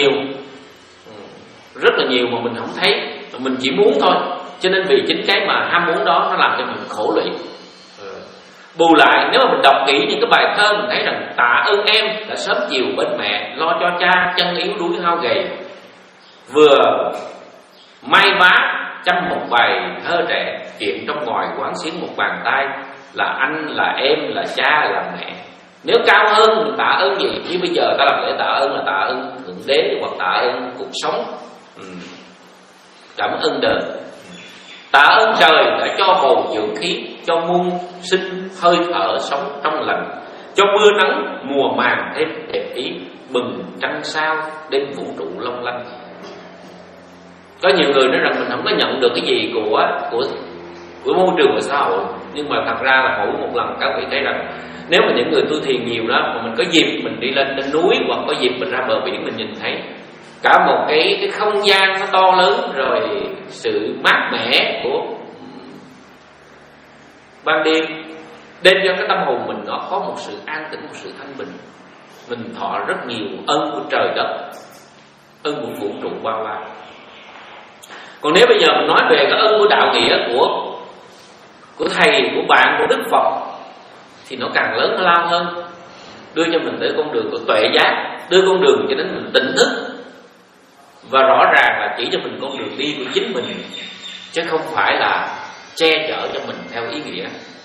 nhiều mà mình không thấy, mà mình chỉ muốn thôi. Cho nên vì chính cái mà ham muốn đó nó làm cho mình khổ lụy. Bù lại nếu mà mình đọc kỹ những cái bài thơ, mình thấy rằng tạ ơn em đã sớm chiều bên mẹ, lo cho cha chân yếu đuối hao gầy, vừa may vá chăm một bài thơ trẻ, chuyện trong ngoài quán xuyến một bàn tay, là anh, là em, là cha, là mẹ. Nếu cao hơn mình tạ ơn gì? Như bây giờ ta làm lễ tạ ơn là tạ ơn Thượng Đế hoặc tạ ơn cuộc sống, cảm ơn đời. Tạ ơn trời đã cho bầu dưỡng khí, cho muôn sinh hơi thở sống trong lành, cho mưa nắng mùa màng thêm đẹp ý, bừng trăng sao đêm vũ trụ long lanh. Có nhiều người nói rằng mình không có nhận được cái gì của môi trường và xã hội, nhưng mà thật ra là mỗi một lần các vị thấy rằng nếu mà những người tu thiền nhiều đó, mà mình có dịp mình đi lên núi hoặc có dịp mình ra bờ biển, mình nhìn thấy cả một cái không gian nó to lớn, rồi sự mát mẻ của ban đêm đem cho cái tâm hồn mình nó có một sự an tĩnh, một sự thanh bình. Mình thọ rất nhiều ơn của trời đất, ơn của vũ trụ bao la. Còn nếu bây giờ mình nói về cái ơn của đạo nghĩa, của thầy, của bạn, của Đức Phật, thì nó càng lớn lao hơn, đưa cho mình tới con đường của tuệ giác, đưa con đường cho đến mình tỉnh thức, và rõ ràng là chỉ cho mình con đường đi của chính mình, chứ không phải là che chở cho mình theo ý nghĩa.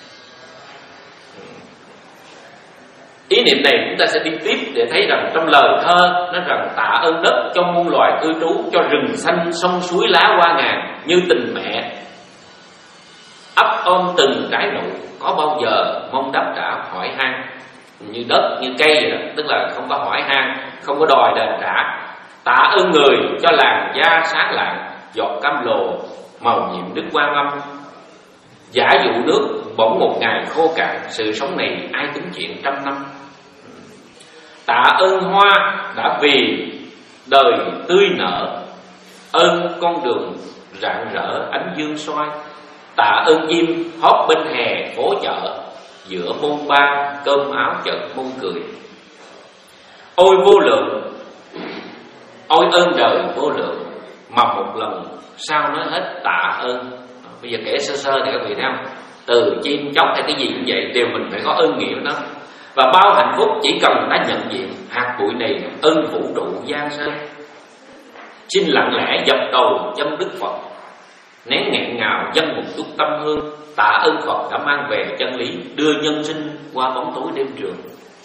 Ý niệm này chúng ta sẽ đi tiếp để thấy rằng trong lời thơ nó rằng tạ ơn đất cho muôn loài cư trú, cho rừng xanh sông suối lá hoa ngàn, như tình mẹ ấp ôm từng trái nụ, có bao giờ mong đáp trả hỏi han. Như đất như cây vậy đó, tức là không có hỏi han, không có đòi đền trả. Tạ ơn người cho làn da sáng lạng, giọt cam lồ màu nhiệm đức Quan Âm, giả dụ nước bỗng một ngày khô cạn, sự sống này ai tính chuyện trăm năm. Tạ ơn hoa đã vì đời tươi nở, ơn con đường rạng rỡ ánh dương soi. Tạ ơn chim hót bên hè phố chợ, giữa bôn ba cơm áo chợt muôn cười. Ôi vô lượng, ôi ơn đời vô lượng, mà một lần sao nói hết tạ ơn. Bây giờ kể sơ sơ thì các vị thấy không? Từ chim chóc hay cái gì cũng vậy, đều mình phải có ơn nghĩa đó. Và bao hạnh phúc chỉ cần ta nhận diện hạt bụi này ơn vũ trụ giang sơn. xin lặng lẽ dập đầu dâng Đức Phật, nén nghẹn ngào dâng một chút tâm hương, tạ ơn Phật đã mang về chân lý, đưa nhân sinh qua bóng tối đêm trường.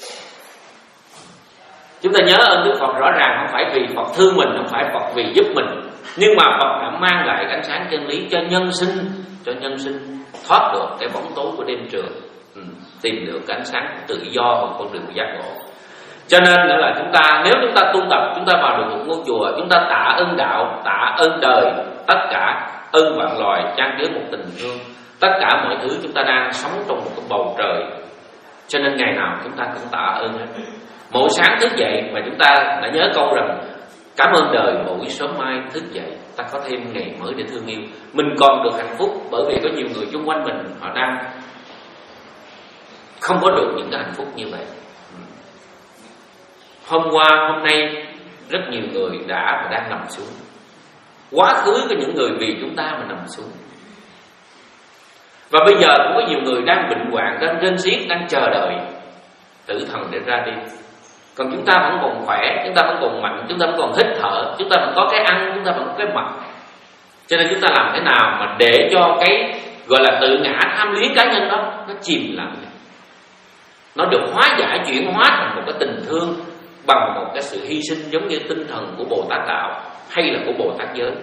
Chúng ta nhớ ơn Đức Phật rõ ràng không phải vì Phật thương mình, không phải Phật vì giúp mình, nhưng mà Phật đã mang lại ánh sáng chân lý cho nhân sinh thoát được cái bóng tối của đêm trường, tìm được ánh sáng tự do và con đường giác ngộ. Cho nên nữa là chúng ta, nếu chúng ta tu tập, chúng ta vào được một ngôi chùa, chúng ta tạ ơn đạo, tạ ơn đời, tất cả ơn vạn loài chan chứa một tình thương, tất cả mọi thứ chúng ta đang sống trong một cái bầu trời. Cho nên ngày nào chúng ta cũng tạ ơn hết. Mỗi sáng thức dậy mà chúng ta đã nhớ câu rằng cảm ơn đời mỗi sớm mai thức dậy, ta có thêm ngày mới để thương yêu. Mình còn được hạnh phúc bởi vì có nhiều người xung quanh mình họ đang không có được những cái hạnh phúc như vậy. Hôm qua, hôm nay rất nhiều người đã và đang nằm xuống. Quá khứ có những người vì chúng ta mà nằm xuống. Và bây giờ cũng có nhiều người đang bệnh hoạn, đang rên xiết, đang chờ đợi tử thần để ra đi. Còn chúng ta vẫn còn khỏe, chúng ta vẫn còn mạnh, chúng ta vẫn còn hít thở, chúng ta vẫn có cái ăn, chúng ta vẫn có cái mặc. Cho nên chúng ta làm thế nào mà để cho cái gọi là tự ngã tham luyến cá nhân đó nó chìm lặng, nó được hóa giải, chuyển hóa thành một cái tình thương bằng một cái sự hy sinh giống như tinh thần của Bồ Tát Đạo hay là của Bồ Tát Giới.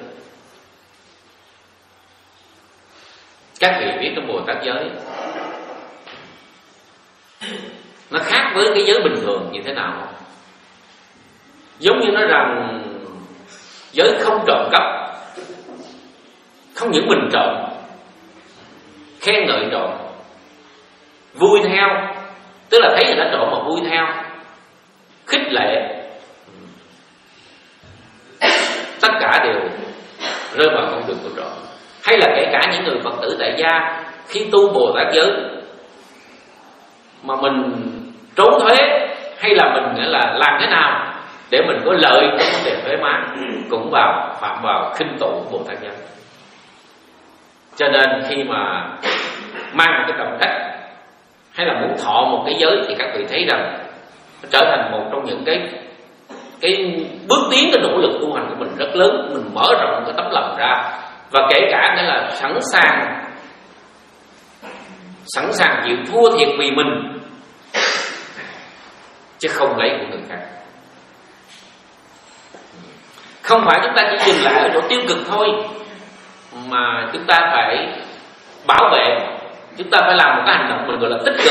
Các vị biết trong Bồ Tát Giới nó khác với cái giới bình thường như thế nào không? Giống như nói rằng giới không trộm cắp, không những mình trộm, khen ngợi trộm, vui theo, tức là thấy người ta trộm mà vui theo, khích lệ, tất cả đều rơi vào con đường của trộm. Hay là kể cả những người Phật tử tại gia khi tu Bồ Tát Giới mà mình trốn thuế, hay là mình là làm thế nào để mình có lợi trong vấn đề thuế má, cũng phạm vào khinh tụ Bồ Tát Giới. Cho nên khi mà mang một cái trọng trách hay là muốn thọ một cái giới thì các vị thấy rằng nó trở thành một trong những cái bước tiến, cái nỗ lực tu hành của mình rất lớn. Mình mở rộng cái tấm lòng ra, và kể cả nghĩa là sẵn sàng chịu thua thiệt vì mình, chứ không lấy của người khác. Không phải chúng ta chỉ dừng lại ở chỗ tiêu cực thôi, mà chúng ta phải bảo vệ, chúng ta phải làm một cái hành động mình gọi là tích cực.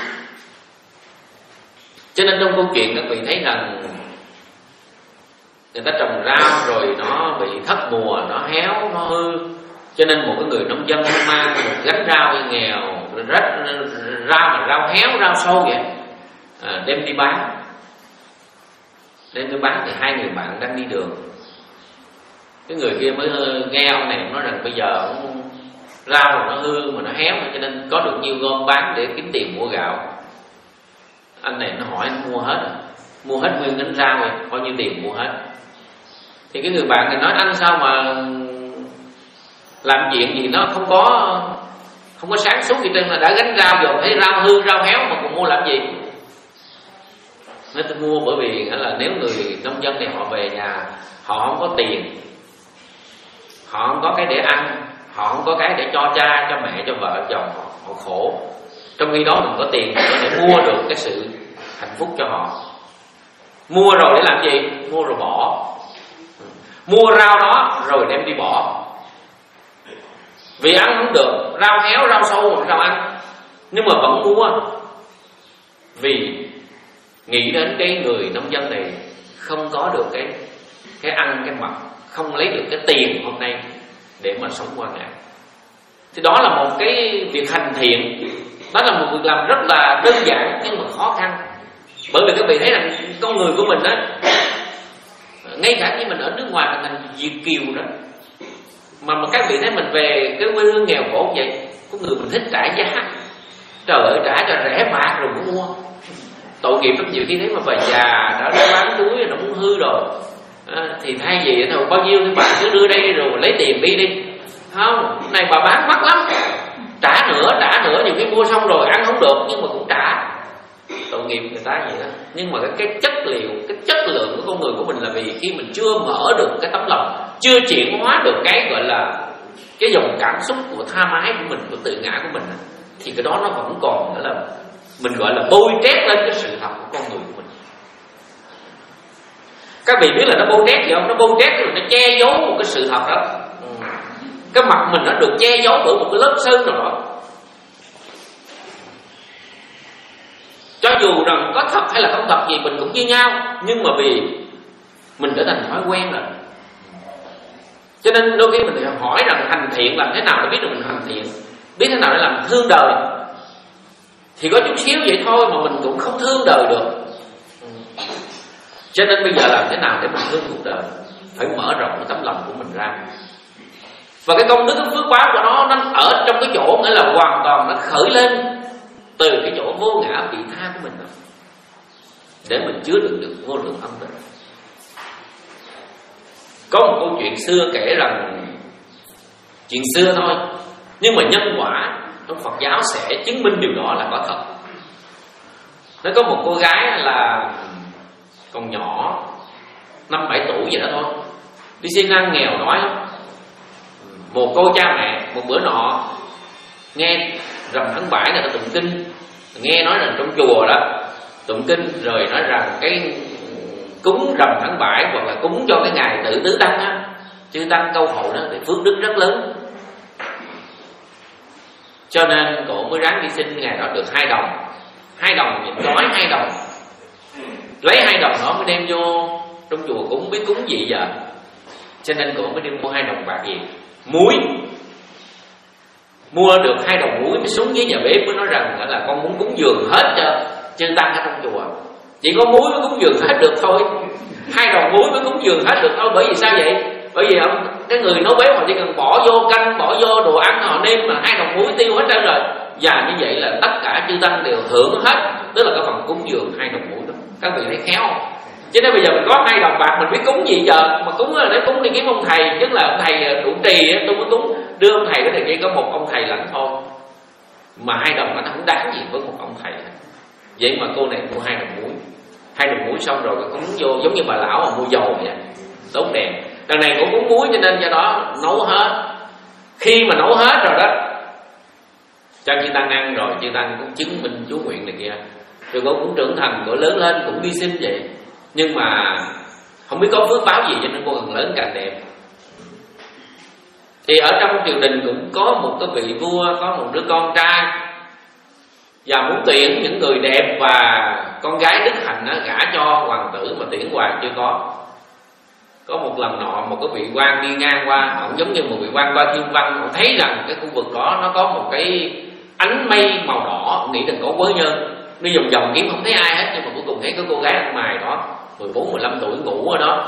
Cho nên trong câu chuyện các vị thấy rằng người ta trồng rau rồi nó bị thất mùa, nó héo, nó hư. Cho nên một cái người nông dân mang một gánh rau nghèo, rau mà rau héo, rau sâu vậy, đem đi bán. Đem đi bán thì hai người bạn đang đi đường. Cái người kia mới nghe ông này nói rằng bây giờ rau nó hư mà nó héo, cho nên có được nhiêu gom bán để kiếm tiền mua gạo. Anh này nó hỏi anh mua hết nguyên gánh rau vậy, bao nhiêu tiền mua hết. Thì cái người bạn này nói anh sao mà làm chuyện gì nó không có sáng suốt gì, trên là đã gánh rau rồi thấy rau hư rau héo mà còn mua làm gì. Nói tôi mua bởi vì là nếu người nông dân này họ về nhà họ không có tiền, họ không có cái để ăn, họ không có cái để cho cha, cho mẹ, cho vợ chồng họ khổ. Trong khi đó mình có tiền để mua được cái sự hạnh phúc cho họ. Mua rồi để làm gì? Mua rồi bỏ. Mua rau đó rồi đem đi bỏ, vì ăn không được, rau héo, rau sâu mà sao ăn. Nhưng mà vẫn mua, vì nghĩ đến cái người nông dân này không có được cái ăn, cái mặc, không lấy được cái tiền hôm nay để mà sống qua ngày. Thì đó là một cái việc hành thiện, đó là một việc làm rất là đơn giản nhưng mà khó khăn. Bởi vì các vị thấy rằng con người của mình đó, ngay cả khi mình ở nước ngoài mình thành Việt kiều đó, mà các vị thấy mình về cái quê hương nghèo khổ vậy, có người mình thích trả giá, trời ơi trả cho rẻ mạt rồi cũng mua. Tội nghiệp lắm, nhiều khi thấy mà bà già đã bán túi nó muốn hư rồi, thì thay vì thôi bao nhiêu thì bà cứ đưa đây rồi lấy tiền đi. Không, này bà bán mắc lắm, trả nữa, nhiều khi mua xong rồi ăn không được nhưng mà cũng trả. tội nghiệp người ta vậy đó. Nhưng mà cái chất liệu, cái chất lượng của con người của mình là vì khi mình chưa mở được cái tấm lòng, chưa chuyển hóa được cái gọi là cái dòng cảm xúc của tha mái của mình, của tự ngã của mình, thì cái đó nó vẫn còn nữa là mình gọi là bôi trét lên cái sự thật của con người của mình. Các vị biết là nó bôi trét gì không? Nó bôi trét rồi nó che giấu một cái sự thật đó. Cái mặt mình nó được che giấu bởi một cái lớp sơn nào đó. Cho dù rằng có thật hay là không thật gì mình cũng như nhau, nhưng mà vì mình trở thành thói quen rồi, cho nên đôi khi mình hỏi rằng hành thiện làm thế nào để biết được mình hành thiện, biết thế nào để làm thương đời, thì có chút xíu vậy thôi mà mình cũng không thương đời được. Cho nên bây giờ làm thế nào để mình thương cuộc đời? Phải mở rộng cái tấm lòng của mình ra. Và cái công đức, cái phước báo của nó ở trong cái chỗ nghĩa là hoàn toàn nó khởi lên từ cái chỗ vô ngã vị tha của mình đó, để mình chứa đựng được vô lượng âm tịnh. Có một câu chuyện xưa kể rằng, chuyện xưa thôi, nhưng mà nhân quả trong Phật giáo sẽ chứng minh điều đó là có thật. Nó có một cô gái là còn nhỏ, 5-7 tuổi vậy đó thôi, đi xin ăn nghèo đói lắm. Một cô cha mẹ một bữa nọ nghe rằm tháng 7 người ta tụng kinh, nghe nói rằng trong chùa đó tụng kinh rồi nói rằng cái cúng rằm tháng 7 hoặc là cúng cho cái ngày tự tứ tăng á, chư tăng câu hậu đó thì phước đức rất lớn. Cho nên cổ mới ráng đi xin ngày đó được 2 đồng. 2 đồng nhịn đói 2 đồng, lấy 2 đồng đó mới đem vô trong chùa cúng, biết cúng gì giờ. Cho nên cổ mới đi mua 2 đồng bạc gì muối. Mua được 2 đồng muối mới xuống dưới nhà bếp mới nói rằng là con muốn cúng dường hết cho chư tăng ở trong chùa. Chỉ có muối mới cúng dường hết được thôi, 2 đồng muối mới cúng dường hết được thôi. Bởi vì sao vậy? Bởi vì cái người nấu bếp họ chỉ cần bỏ vô canh, bỏ vô đồ ăn họ nêm mà 2 đồng muối tiêu hết trơn rồi. Và như vậy là tất cả chư tăng đều hưởng hết, tức là cái phần cúng dường 2 đồng muối đó. Các vị thấy khéo không? Cho nên bây giờ mình có 2 đồng bạc, mình biết cúng gì giờ? Mà cúng là để cúng đi kiếm ông thầy, tức là ông thầy trụ trì tôi mới cúng, đưa ông thầy cái này, chỉ có một ông thầy lãnh thôi. Mà 2 đồng nó không đáng gì với một ông thầy. Vậy mà cô này mua 2 đồng muối. 2 đồng muối xong rồi cúng vô giống như bà lão mà mua dầu vậy, đốt đèn. Đằng này cũng cúng muối cho nên do đó nấu hết. Khi mà nấu hết rồi đó, cho chư tăng ăn rồi, chư tăng cũng chứng minh chú nguyện này kia. Rồi cô cũng trưởng thành, cô lớn lên cũng đi xin vậy. Nhưng mà không biết có phước báo gì cho nên cô càng lớn càng đẹp. Thì ở trong triều đình cũng có một cái vị vua có một đứa con trai, và muốn tuyển những người đẹp và con gái đức hạnh gả cho hoàng tử, mà tuyển hoàng chưa có. Có một lần nọ một cái vị quan đi ngang qua, ông giống như một vị quan qua thiên văn, ông thấy rằng cái khu vực đó nó có một cái ánh mây màu đỏ, ông nghĩ rằng có quớ nhân, đi vòng vòng kiếm không thấy ai hết, nhưng mà cuối cùng thấy cái cô gái ăn mày đó 14-15 tuổi ngủ ở đó.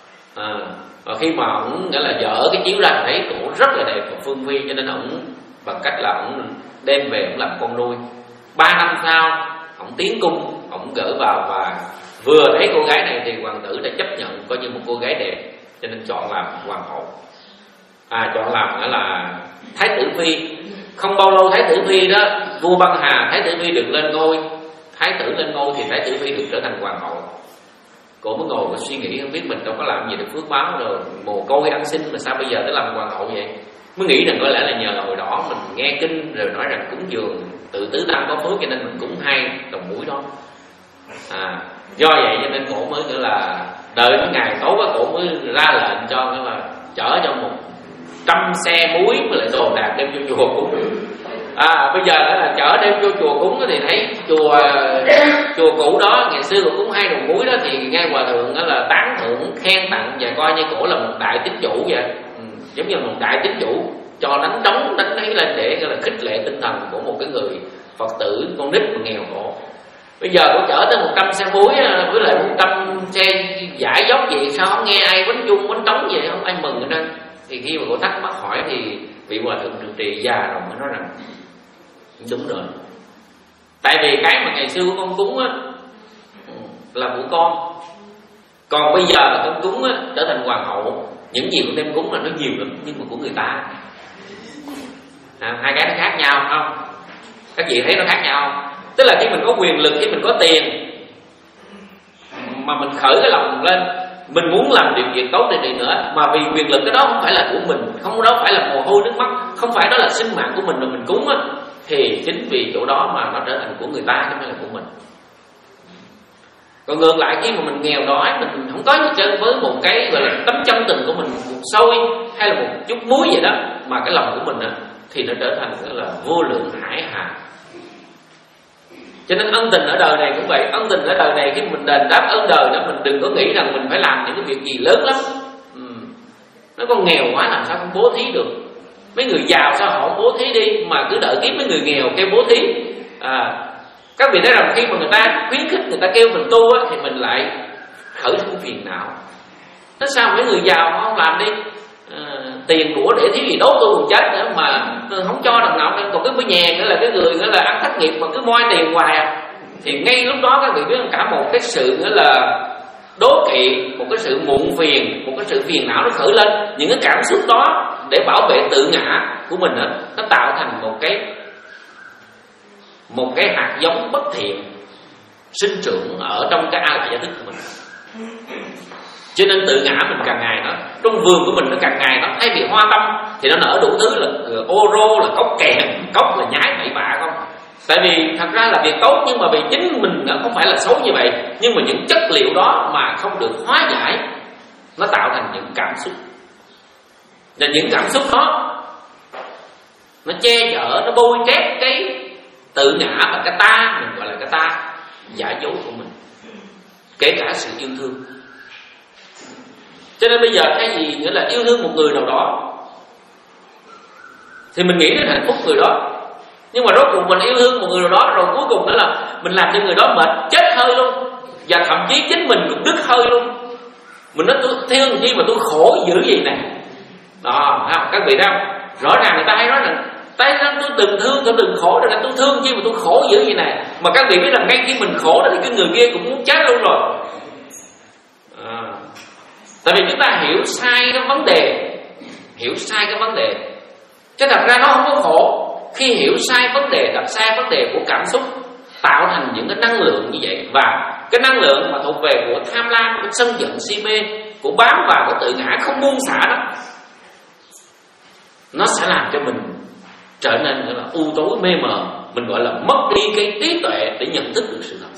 Và khi mà ông nghĩa là dở cái chiếu ra thấy cổ rất là đẹp và phương phi, cho nên ông bằng cách là ông đem về ông làm con nuôi. 3 năm sau ông tiến cung, ông gửi vào, và vừa thấy cô gái này thì hoàng tử đã chấp nhận coi như một cô gái đẹp, cho nên chọn làm hoàng hậu. Chọn làm là thái tử phi. Không bao lâu thái tử phi đó, vua băng hà thái tử phi được lên ngôi, thái tử lên ngôi thì thái tử phi được trở thành hoàng hậu. Cô mới ngồi và suy nghĩ, không biết mình đâu có làm gì được phước báo rồi, mồ côi ăn xin mà sao bây giờ tới làm hoàng hậu vậy. Mới nghĩ rằng có lẽ là nhờ hồi đó mình nghe kinh rồi nói rằng cúng dường tự tứ tăng có phước, cho nên mình cúng 2 đồng muối đó. Do vậy cho nên cổ mới gọi là đợi cái ngày tối quá, cổ mới ra lệnh cho cái là chở cho 100 xe muối với lại đồ đạc đem vô chùa cúng. Bây giờ là chở đem vô chùa cúng thì thấy chùa cũ đó ngày xưa cũng cúng 2 đồng muối đó, thì nghe hòa thượng đó là tán thưởng khen tặng và coi như cổ là một đại tín chủ vậy. Giống như một đại tín chủ cho đánh trống đánh ấy lên để gọi là khích lệ tinh thần của một cái người Phật tử con nít mà nghèo khổ. Bây giờ cổ chở tới 100 xe muối với lại 100 xe giải dốc vậy, sao không nghe ai quánh chung quánh trống vậy, không ai mừng nữa. Thì khi mà cổ thắc mắc hỏi thì vị hòa thượng trụ trì già rồi mới nói rằng đúng rồi, tại vì cái mà ngày xưa của con cúng là của con, còn bây giờ là con cúng trở thành hoàng hậu, những gì con đem cúng là nó nhiều lắm, nhưng mà của người ta. Hai cái nó khác nhau không? Các vị thấy nó khác nhau không? Tức là khi mình có quyền lực, khi mình có tiền mà mình khởi cái lòng lên, mình muốn làm điều việc tốt đi nữa, mà vì quyền lực cái đó không phải là của mình, không đó phải là mồ hôi nước mắt, không phải đó là sinh mạng của mình rồi mình cúng á, thì chính vì chỗ đó mà nó trở thành của người ta chứ không phải là của mình. Còn ngược lại khi mà mình nghèo đói, mình không có gì trơn, với một cái gọi là tấm chân tình của mình, một xôi hay là một chút muối vậy đó, mà cái lòng của mình á, thì nó trở thành là vô lượng hải hà. Cho nên ân tình ở đời này cũng vậy. Ân tình ở đời này khi mình đền đáp ơn đời đó, mình đừng có nghĩ rằng mình phải làm những cái việc gì lớn lắm. Nó còn nghèo quá làm sao không bố thí được. Mấy người giàu sao họ không bố thí đi, mà cứ đợi kiếm mấy người nghèo kêu bố thí. Các vị thấy rằng khi mà người ta khuyến khích, người ta kêu mình tu á, thì mình lại khởi thêm phiền não. Thế sao mấy người giàu họ không làm đi, tiền của để thiếu gì đốt tôi còn chết nữa mà không cho đồng nào. Còn cái nhà nữa là cái người nữa là ăn thất nghiệp mà cứ moi tiền hoài à. Thì ngay lúc đó các vị biết cả một cái sự nữa là đố kỵ, một cái sự muộn phiền, một cái sự phiền não nó khởi lên. Những cái cảm xúc đó để bảo vệ tự ngã của mình đó, nó tạo thành một cái hạt giống bất thiện sinh trưởng ở trong cái a la gia thức của mình. Cho nên tự ngã mình càng ngày nó trong vườn của mình, nó càng ngày nó thay vì hoa tâm thì nó nở đủ thứ là ô rô, là cốc kèn, cốc là nhái bậy bạ không. Tại vì thật ra là việc tốt, nhưng mà vì chính mình không phải là xấu như vậy, nhưng mà những chất liệu đó mà không được hóa giải, nó tạo thành những cảm xúc. Và những cảm xúc đó nó che chở, nó bôi trét cái tự ngã và cái ta, mình gọi là cái ta giả dối của mình, kể cả sự yêu thương. Cho nên bây giờ cái gì nghĩa là yêu thương một người nào đó thì mình nghĩ đến hạnh phúc người đó, nhưng mà rốt cuộc mình yêu thương một người nào đó rồi cuối cùng đó là mình làm cho người đó mệt chết hơi luôn, và thậm chí chính mình cũng đứt hơi luôn. Mình nói tôi thương gì mà tôi khổ dữ gì nè đó, các vị thấy không? Rõ ràng người ta hay nói rằng tại sao tôi từng thương, tôi từng khổ, rồi tôi thương chi mà tôi khổ dữ gì này. Mà các vị biết rằng ngay khi mình khổ đó thì cái người kia cũng muốn chết luôn rồi. Tại vì chúng ta hiểu sai cái vấn đề, hiểu sai cái vấn đề. Chứ thật ra nó không có khổ. Khi hiểu sai vấn đề, đặt sai vấn đề của cảm xúc, tạo thành những cái năng lượng như vậy. Và cái năng lượng mà thuộc về của tham lam, của sân giận si mê, của bám vào của tự ngã không buông xả đó, nó sẽ làm cho mình trở nên là u tối mê mờ. Mình gọi là mất đi cái trí tuệ để nhận thức được sự thật.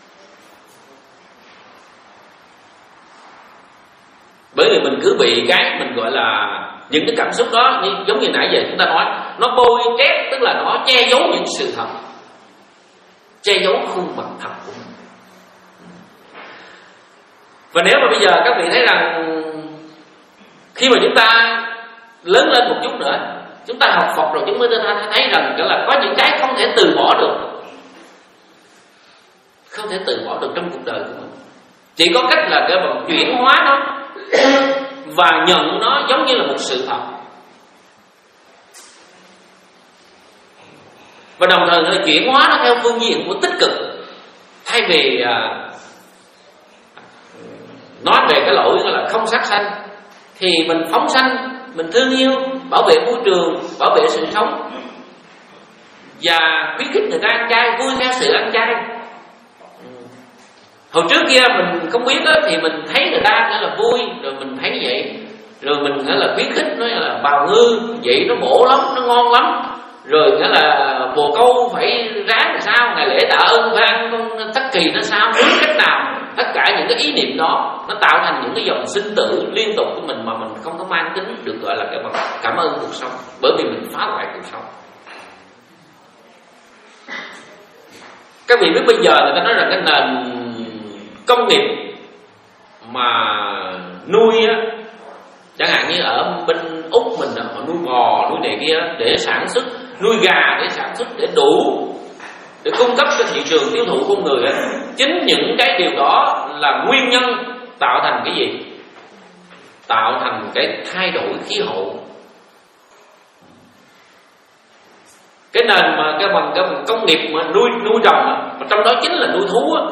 Bởi vì mình cứ bị cái mình gọi là những cái cảm xúc đó, giống như nãy giờ chúng ta nói, nó bôi trét, tức là nó che giấu những sự thật, che giấu khuôn mặt thật của mình. Và nếu mà bây giờ các vị thấy rằng khi mà chúng ta lớn lên một chút nữa, chúng ta học Phật rồi, chúng mới thấy rằng là có những cái không thể từ bỏ được, không thể từ bỏ được trong cuộc đời của mình. Chỉ có cách là cái bằng chuyển hóa nó và nhận nó giống như là một sự thật, và đồng thời là chuyển hóa nó theo phương diện của tích cực. Thay vì nói về cái lỗi là không sát sanh, thì mình phóng sanh, mình thương yêu, bảo vệ môi trường, bảo vệ sự sống, và khuyến khích người ta ăn chay, vui theo sự ăn chay. Hồi trước kia mình không biết đó, thì mình thấy người ta nghĩa là vui, rồi mình thấy vậy, rồi mình nghĩa là khuyến khích, nói là bào ngư vậy nó bổ lắm, nó ngon lắm, rồi nghĩa là bồ câu phải ráng làm sao, ngày lễ tạ ơn phải ăn con tắc kỳ nó sao, muốn cách nào. Tất cả những cái ý niệm đó nó tạo thành những cái dòng sinh tử liên tục của mình, mà mình không có mang tính được gọi là cái bằng cảm ơn cuộc sống, bởi vì mình phá hoại cuộc sống. Các vị biết bây giờ người ta nói rằng cái nền công nghiệp mà nuôi á, chẳng hạn như ở bên Úc mình họ nuôi bò, nuôi này kia để sản xuất, nuôi gà để sản xuất để đủ để cung cấp cho thị trường tiêu thụ con người á. Chính những cái điều đó là nguyên nhân tạo thành cái gì? Tạo thành cái thay đổi khí hậu. Cái nền mà cái bằng công nghiệp mà nuôi rồng mà trong đó chính là nuôi thú á,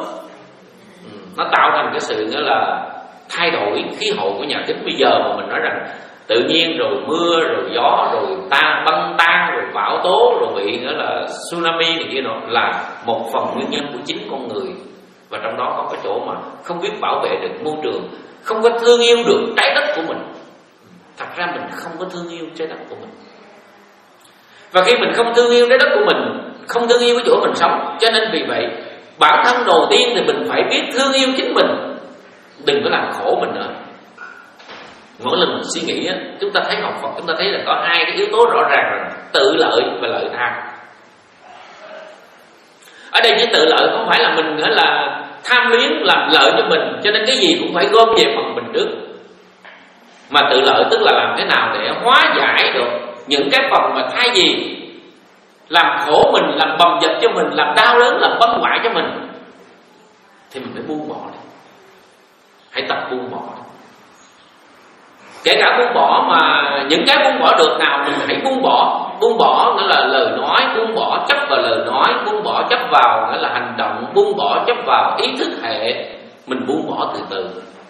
nó tạo thành cái sự nghĩa là thay đổi khí hậu của nhà kính. Bây giờ mà mình nói rằng tự nhiên, rồi mưa, rồi gió, rồi băng tan, rồi bão tố, rồi bị nữa là tsunami này kia nọ, là một phần nguyên nhân của chính con người. Và trong đó có cái chỗ mà không biết bảo vệ được môi trường, không có thương yêu được trái đất của mình. Thật ra mình không có thương yêu trái đất của mình. Và khi mình không thương yêu trái đất của mình, không thương yêu cái chỗ mình sống, cho nên vì vậy bản thân đầu tiên thì mình phải biết thương yêu chính mình, đừng có làm khổ mình nữa. Mỗi lần mình suy nghĩ chúng ta thấy học Phật, chúng ta thấy là có hai cái yếu tố rõ ràng là tự lợi và lợi tha. Ở đây chỉ tự lợi không phải là mình nữa là tham luyến làm lợi cho mình, cho nên cái gì cũng phải gom về phần mình trước. Mà tự lợi tức là làm thế nào để hóa giải được những cái phần mà thay vì làm khổ mình, làm bầm dập cho mình, làm đau đớn, làm băng hoại cho mình, thì mình phải buông bỏ đi. Hãy tập buông bỏ. Kể cả buông bỏ mà những cái buông bỏ được nào mình hãy buông bỏ. Buông bỏ nghĩa là lời nói, buông bỏ chấp vào lời nói, buông bỏ chấp vào nghĩa là hành động, buông bỏ chấp vào ý thức hệ. Mình buông bỏ từ từ.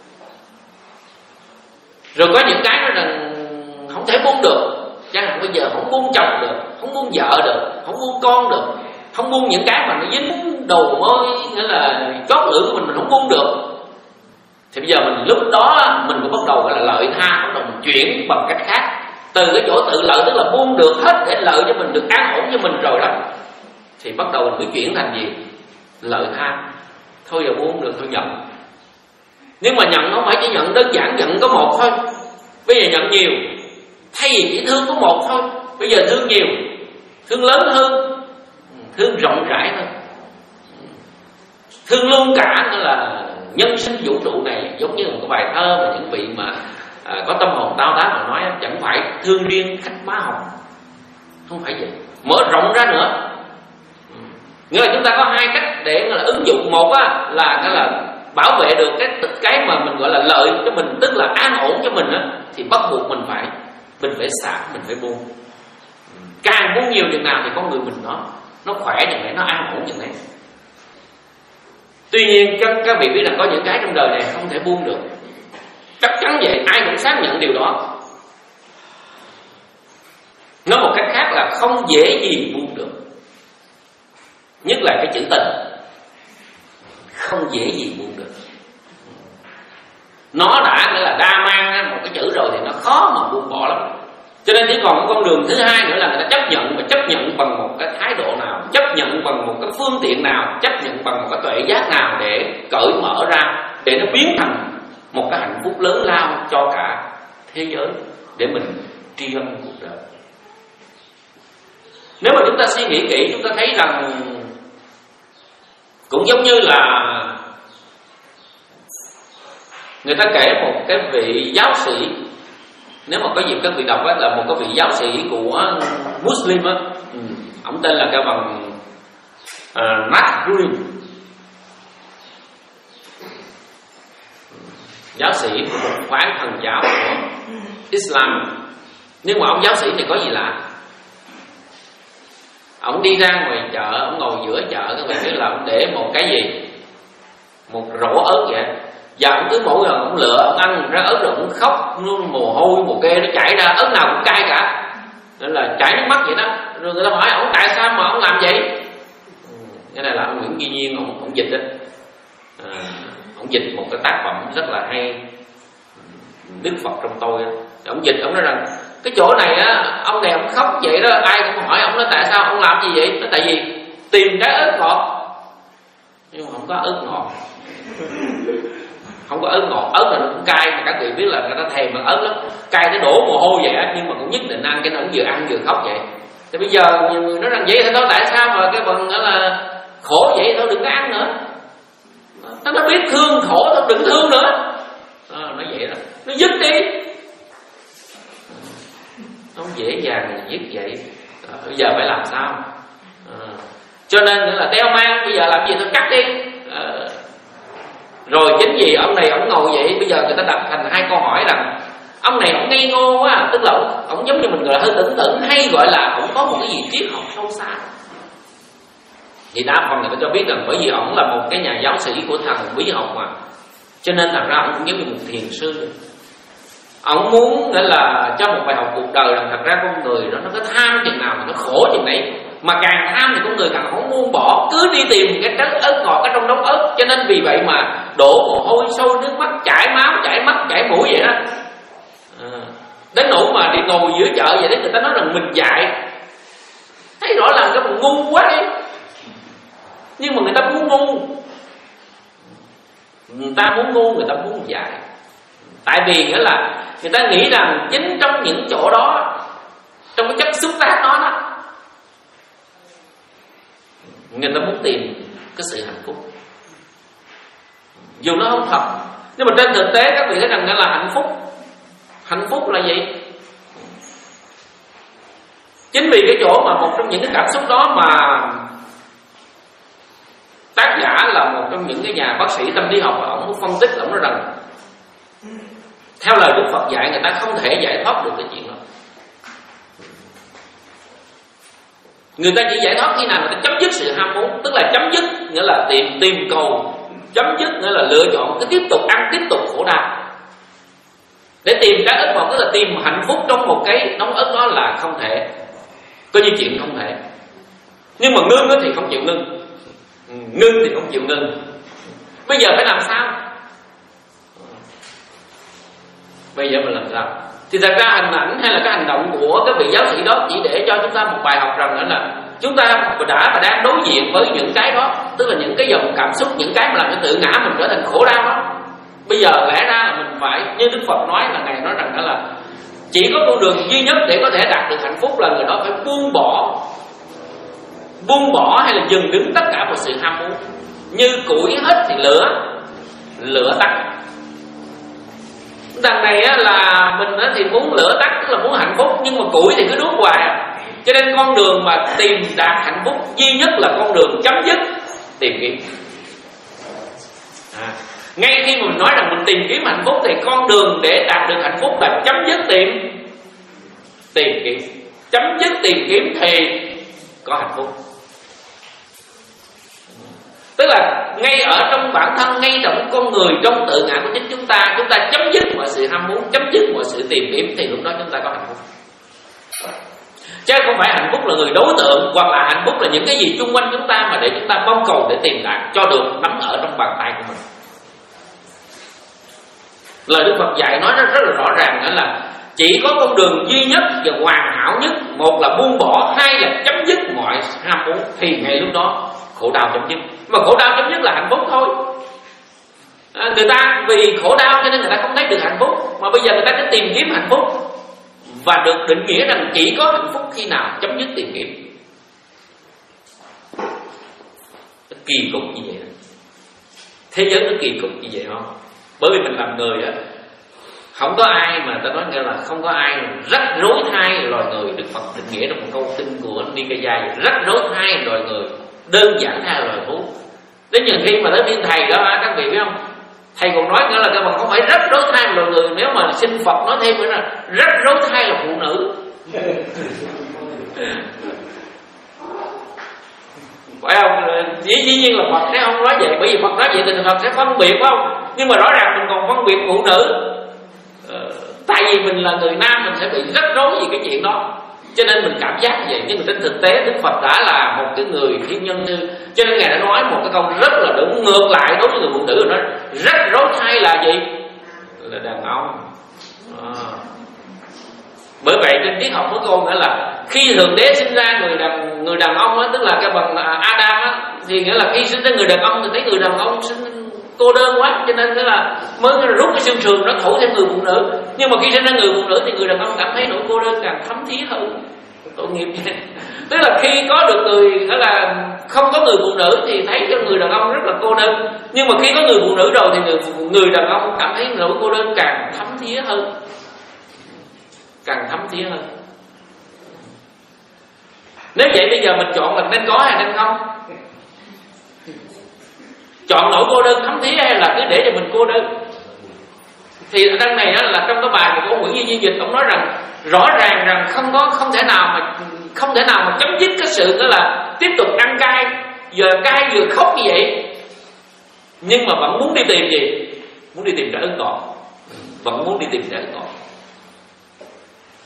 Rồi có những cái nó là không thể buông được. Chẳng hạn bây giờ không buông chồng được, không buông vợ được, không buông con được, không buông những cái mà nó dính đầu môi, nghĩa là chót lưỡi của mình không buông được. Thì bây giờ mình lúc đó mình cũng bắt đầu gọi là lợi tha, bắt đầu mình chuyển bằng cách khác. Từ cái chỗ tự lợi tức là buông được hết để lợi cho mình, được an ổn cho mình rồi đó, thì bắt đầu mình mới chuyển thành gì? Lợi tha. Thôi giờ buông được thôi nhận. Nhưng mà nhận không phải chỉ nhận đơn giản nhận có một thôi. Bây giờ nhận nhiều. Thay vì chỉ thương có một thôi, bây giờ thương nhiều, thương lớn hơn, thương rộng rãi hơn, thương luôn cả nữa là nhân sinh vũ trụ này. Giống như một cái bài thơ mà những vị mà có tâm hồn tao đá mà nói, chẳng phải thương riêng khách má hồng, không phải vậy, mở rộng ra nữa. Nghĩa là chúng ta có hai cách để là ứng dụng. Một là cái là bảo vệ được cái mà mình gọi là lợi cho mình, tức là an ổn cho mình thì bắt buộc mình phải xả, mình phải buông. Càng buông nhiều chừng nào thì con người mình nó khỏe chừng này, nó an ổn chừng này. Tuy nhiên các vị biết rằng có những cái trong đời này không thể buông được. Chắc chắn vậy, ai cũng xác nhận điều đó. Nói một cách khác là không dễ gì buông được. Nhất là cái chữ tình, không dễ gì buông được. Nó đã nghĩa là đa mang một cái chữ rồi thì nó khó mà buông bỏ lắm. Cho nên chỉ còn một con đường thứ hai nữa là người ta chấp nhận. Và chấp nhận bằng một cái thái độ nào, chấp nhận bằng một cái phương tiện nào, chấp nhận bằng một cái tuệ giác nào để cởi mở ra, để nó biến thành một cái hạnh phúc lớn lao cho cả thế giới, để mình tri ân cuộc đời. Nếu mà chúng ta suy nghĩ kỹ, chúng ta thấy rằng cũng giống như là người ta kể một cái vị giáo sĩ, nếu mà có dịp các vị đọc là một cái vị giáo sĩ của Muslim ông tên là cái bằng Nat Green, giáo sĩ của một phái thần giáo của Islam. Nhưng mà ông giáo sĩ này có gì lạ, ông đi ra ngoài chợ, ông ngồi giữa chợ, các bạn biết là ông để một cái gì, một rổ ớt vậy. Và ông cứ mỗi lần ông lựa, ông ăn ra ớt rồi ông khóc, mồ hôi mồ kê nó chảy ra, ớt nào cũng cay cả, nên là chảy nước mắt vậy đó. Rồi người ta hỏi ông tại sao mà ông làm vậy? Cái này là ông Nguyễn Duy Nhiên, ông dịch đó. Ông dịch một cái tác phẩm rất là hay, Đức Phật trong tôi. Ông dịch, ông nói rằng cái chỗ này ông này ông khóc vậy đó, ai cũng hỏi ông nói tại sao ông làm gì vậy? Nó tại vì tìm trái ớt ngọt, nhưng mà không có ớt ngọt. Không có ớt ngọt, ớt là nó cũng cay, mà các vị biết là người ta thèm bằng ớt lắm, cay tới đổ mồ hôi vậy á, nhưng mà cũng nhất định ăn, cho nên vừa ăn vừa khóc vậy. Thì bây giờ nhiều người nói rằng vậy thôi, tại sao mà cái phần đó là khổ vậy thôi, đừng có ăn nữa. Nó biết thương khổ thôi, đừng thương nữa. Nói vậy đó, nó dứt đi. Nó không dễ dàng dứt vậy. Bây giờ phải làm sao? Cho nên nữa là đeo mang, bây giờ làm gì thôi cắt đi. Rồi chính vì ông này ông ngồi vậy, bây giờ người ta đặt thành hai câu hỏi rằng ông này ông ngây ngô quá, tức là ông giống như mình gọi là hơi tưởng tượng, hay gọi là ông có một cái gì triết học sâu xa. Thì đa phần người ta cho biết rằng bởi vì ông là một cái nhà giáo sĩ của thần bí học mà, cho nên thật ra ông cũng giống như một thiền sư. Ông muốn nghĩa là cho một bài học cuộc đời rằng thật ra con người đó nó có tham chừng nào thì nó khổ chừng đấy, mà càng tham thì con người càng không buông bỏ, cứ đi tìm cái trái ớt ngọt ở trong đống ớt. Cho nên vì vậy mà đổ mồ hôi sôi nước mắt, chảy máu, chảy mắt, chảy mũi vậy đó. Đến nỗi mà đi ngồi giữa chợ vậy đấy, người ta nói rằng mình dại, thấy rõ ràng cái mình ngu quá đi, nhưng mà người ta muốn ngu, người ta muốn ngu, người ta muốn dại. Tại vì nghĩa là người ta nghĩ rằng chính trong những chỗ đó, trong cái chất xúc tác đó, người ta muốn tìm cái sự hạnh phúc, dù nó không thật. Nhưng mà trên thực tế các vị thấy rằng là hạnh phúc là gì? Chính vì cái chỗ mà một trong những cái cảm xúc đó mà tác giả là một trong những cái nhà bác sĩ tâm lý học, ông phân tích, ông nói rằng theo lời Đức Phật dạy, người ta không thể giải thoát được cái chuyện đó. Người ta chỉ giải thoát khi nào người ta chấm dứt sự ham muốn, tức là chấm dứt nghĩa là tìm cầu, chấm dứt nghĩa là lựa chọn cái tiếp tục ăn, tiếp tục khổ đau. Để tìm cái ớt ngọt, tức là tìm hạnh phúc trong một cái đống ớt đó là không thể, coi như chuyện không thể. Nhưng mà ngưng thì không chịu ngưng, ngưng thì không chịu ngưng. Bây giờ phải làm sao? Bây giờ mình làm sao? Thì thật ra hình ảnh hay là cái hành động của các vị giáo sĩ đó chỉ để cho chúng ta một bài học rằng là chúng ta đã và đang đối diện với những cái đó, tức là những cái dòng cảm xúc, những cái mà làm cho tự ngã mình trở thành khổ đau đó. Bây giờ lẽ ra là mình phải, như Đức Phật nói là Ngài nói rằng đó là chỉ có con đường duy nhất để có thể đạt được hạnh phúc là người đó phải buông bỏ hay là dừng đứng tất cả mọi sự ham muốn. Như củi hết thì lửa tắt. Đằng này á, là mình á, thì muốn lửa tắt, tức là muốn hạnh phúc, nhưng mà củi thì cứ đốt hoài. Cho nên con đường mà tìm đạt hạnh phúc duy nhất là con đường chấm dứt tìm kiếm. Ngay khi mình nói rằng mình tìm kiếm hạnh phúc thì con đường để đạt được hạnh phúc là chấm dứt tìm kiếm. Chấm dứt tìm kiếm thì có hạnh phúc. Tức là ngay ở trong bản thân, ngay trong con người, trong tự ngã của chính chúng ta chấm dứt mọi sự ham muốn, chấm dứt mọi sự tìm kiếm thì lúc đó chúng ta có hạnh phúc. Chứ không phải hạnh phúc là người đối tượng, hoặc là hạnh phúc là những cái gì xung quanh chúng ta mà để chúng ta mong cầu để tìm lại cho được nắm ở trong bàn tay của mình. Lời Đức Phật dạy nói rất là rõ ràng, đó là chỉ có con đường duy nhất và hoàn hảo nhất, một là buông bỏ, hai là chấm dứt mọi ham muốn, thì ngay lúc đó khổ đau chấm dứt. Mà khổ đau chấm dứt là hạnh phúc thôi. Người ta vì khổ đau cho nên người ta không thấy được hạnh phúc, mà bây giờ người ta cứ tìm kiếm hạnh phúc, và được định nghĩa rằng chỉ có hạnh phúc khi nào chấm dứt tìm kiếm. Kỳ cục như vậy. Thế giới nó kỳ cục như vậy không? Bởi vì mình làm người á, không có ai mà ta nói nghe là không có ai rắc rối thay loài người. Đức Phật định nghĩa trong một câu kinh của Nikaya, rắc rối thay loài người, đơn giản thay loài thú. Đến nhiều khi mà tới thiên thầy đó các vị biết không, thầy còn nói nữa là cái bằng không phải rắc rối thay loài người, nếu mà xin Phật nói thêm nữa là rắc rối thay là phụ nữ. Phải không? Dĩ nhiên là Phật sẽ không nói vậy, bởi vì Phật nói vậy thì Phật sẽ phân biệt, phải không? Nhưng mà rõ ràng mình còn phân biệt phụ nữ. Tại vì mình là người nam, mình sẽ bị rắc rối vì cái chuyện đó, cho nên mình cảm giác như vậy. Nhưng mà trên thực tế Đức Phật đã là một cái người thiên nhân như, cho nên Ngài đã nói một cái câu rất là đúng, ngược lại đối với người phụ nữ. Nói rắc rối thay là gì? Là đàn ông. Bởi vậy trên triết học của cô nghĩa là khi Thượng Đế sinh ra người đàn ông á, tức là cái bằng Adam á, thì nghĩa là khi sinh ra người đàn ông thì thấy người đàn ông sinh cô đơn quá, cho nên là mới rút cái xương sườn nó thổi thêm người phụ nữ. Nhưng mà khi sinh ra người phụ nữ thì người đàn ông cảm thấy nỗi cô đơn càng thấm thía hơn. Tội nghiệp vậy. Tức là khi có được người, đó là không có người phụ nữ thì thấy cho người đàn ông rất là cô đơn, nhưng mà khi có người phụ nữ rồi thì người đàn ông cảm thấy nỗi cô đơn càng thấm thía hơn, càng thấm thía hơn. Nếu vậy bây giờ mình chọn là nên có hay nên không? Chọn nỗi cô đơn thấm thía hay là cứ để cho mình cô đơn? Thì ở đằng này đó là trong cái bài của Nguyễn Duy Dịch, ông nói rằng rõ ràng rằng không thể nào mà chấm dứt cái sự đó là tiếp tục ăn cay, vừa cay vừa khóc như vậy, nhưng mà vẫn muốn đi tìm gì? Muốn đi tìm trái ớt ngọt, vẫn muốn đi tìm trái ớt ngọt.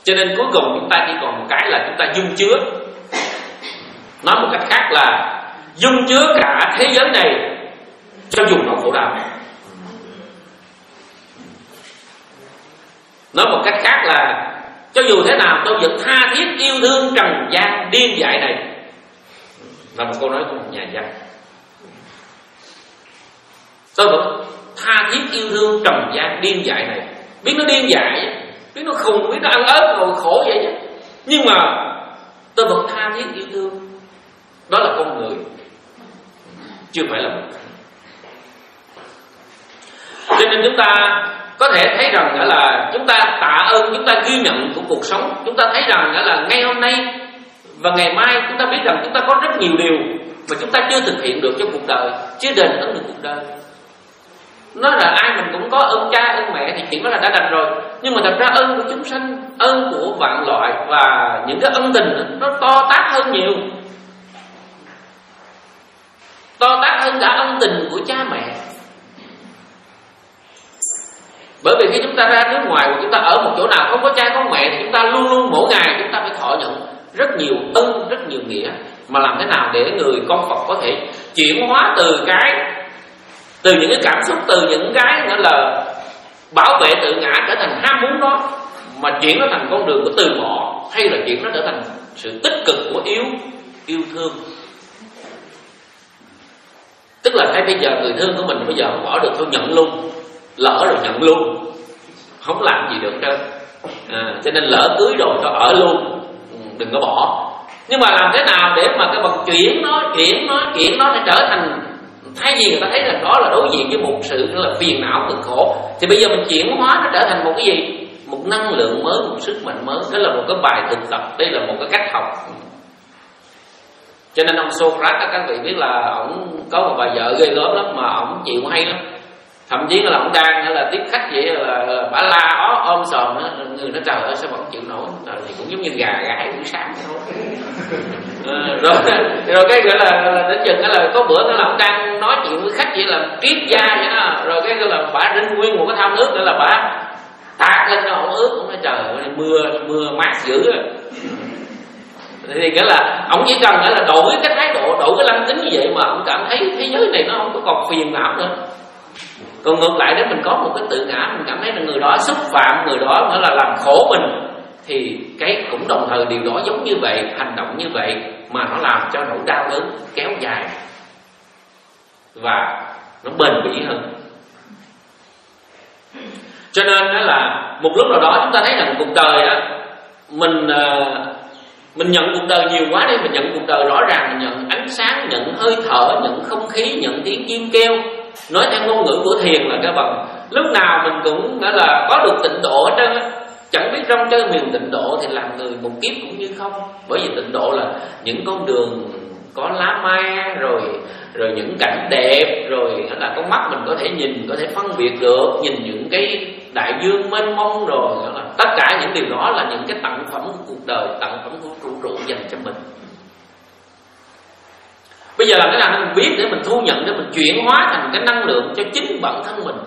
Cho nên cuối cùng chúng ta chỉ còn một cái là chúng ta dung chứa. Nói một cách khác là dung chứa cả thế giới này cho dù nó khổ đau. Nói một cách khác là cho dù thế nào tôi vẫn tha thiết yêu thương trần gian điên dại này. Là một câu nói của một nhà văn. Tôi vẫn tha thiết yêu thương trần gian điên dại này. Biết nó điên dại, biết nó khùng, biết nó ăn ớt rồi khổ vậy chứ, nhưng mà tôi vẫn tha thiết yêu thương. Đó là con người, chưa phải là một. Cho nên chúng ta có thể thấy rằng là chúng ta tạ ơn, chúng ta ghi nhận của cuộc sống. Chúng ta thấy rằng là ngay hôm nay và ngày mai chúng ta biết rằng chúng ta có rất nhiều điều mà chúng ta chưa thực hiện được trong cuộc đời, chưa đền ơn được cuộc đời. Nói là ai mình cũng có ơn cha ơn mẹ thì chuyện đó là đã đành rồi, nhưng mà thật ra ơn của chúng sanh, ơn của vạn loại và những cái ân tình nó to tát hơn nhiều, to tát hơn cả ân tình của cha mẹ. Bởi vì khi chúng ta ra nước ngoài, chúng ta ở một chỗ nào không có cha có mẹ thì chúng ta luôn luôn mỗi ngày chúng ta phải thọ nhận rất nhiều ân, rất nhiều nghĩa. Mà làm thế nào để người con Phật có thể chuyển hóa từ những cái cảm xúc, từ những cái gọi là bảo vệ tự ngã trở thành ham muốn đó, mà chuyển nó thành con đường của từ bỏ, hay là chuyển nó trở thành sự tích cực của yêu thương. Tức là thấy bây giờ người thương của mình bây giờ không bỏ được, thôi nhận luôn, lỡ rồi nhận luôn, không làm gì được đâu. Cho nên lỡ cưới rồi cho ở luôn, đừng có bỏ. Nhưng mà làm thế nào để mà cái bằng chuyển nó sẽ trở thành, thay vì người ta thấy là đó là đối diện với một sự là phiền não cực khổ, thì bây giờ mình chuyển hóa nó trở thành một cái gì, một năng lượng mới, một sức mạnh mới. Đó là một cái bài thực tập, đây là một cái cách học. Cho nên ông Socrates các vị biết là ổng có một bà vợ ghê gớm lắm mà ổng chịu hay lắm. Thậm chí là ổng đang là tiếp khách vậy là bả la ôm sòm á, người nó trời ơi sao mà chịu nổi, thì cũng giống như gà gái buổi sáng thôi. Rồi cái gọi là đến chừng là có bữa đó là ổng đang nói chuyện với khách vậy là triết gia vậy đó, rồi cái gọi là bả rinh nguyên một cái thau nước nữa là bả tạt lên cho ổng ướt, ổng nói trời ơi mưa mát dữ á. Thì nghĩa là ổng chỉ cần là đổi cái thái độ, đổi cái lăng kính như vậy mà ổng cảm thấy thế giới này nó không có còn phiền não nữa. Còn ngược lại, nếu mình có một cái tự ngã, mình cảm thấy là người đó xúc phạm, người đó nữa là làm khổ mình, thì cái cũng đồng thời điều đó giống như vậy, hành động như vậy mà nó làm cho nỗi đau đớn kéo dài và nó bền bỉ hơn. Cho nên đó là một lúc nào đó chúng ta thấy rằng cuộc đời á, mình nhận cuộc đời nhiều quá đi, mình nhận cuộc đời rõ ràng, mình nhận ánh sáng, nhận hơi thở, nhận không khí, nhận tiếng chim kêu. Nói theo ngôn ngữ của thiền là các bạn, lúc nào mình cũng đã là có được tịnh độ hết trơn á. Chẳng biết trong chơi miền tịnh độ thì làm người một kiếp cũng như không. Bởi vì tịnh độ là những con đường có lá mai, rồi những cảnh đẹp, rồi là con mắt mình có thể nhìn, có thể phân biệt được, nhìn những cái đại dương mênh mông, rồi là tất cả những điều đó là những cái tặng phẩm của cuộc đời, tặng phẩm của vũ trụ dành cho mình. Bây giờ làm thế nào để mình biết, để mình thu nhận, để mình chuyển hóa thành cái năng lượng cho chính bản thân mình,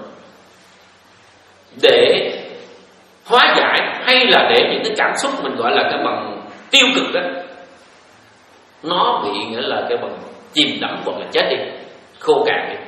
để hóa giải, hay là để những cái cảm xúc mình gọi là cái bằng tiêu cực đó, nó bị nghĩa là cái bằng chìm đắm hoặc là chết đi, khô cạn đi.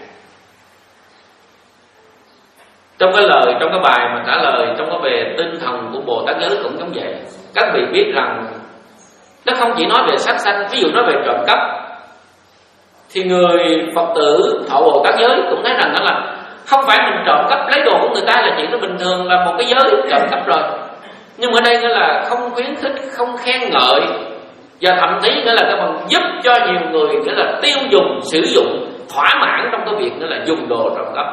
Trong cái bài mà trả lời trong cái về tinh thần của Bồ Tát giới cũng giống vậy. Các vị biết rằng nó không chỉ nói về sát sanh, ví dụ nói về trộm cắp, thì người Phật tử thọ Bồ Tát giới cũng thấy rằng đó là không phải mình trộm cắp lấy đồ của người ta là chuyện nó bình thường, là một cái giới trộm cắp rồi. Nhưng ở đây nghĩa là không khuyến khích, không khen ngợi, và thậm chí nghĩa là cái bằng giúp cho nhiều người nghĩa là tiêu dùng, sử dụng, thỏa mãn trong cái việc nghĩa là dùng đồ trộm cắp.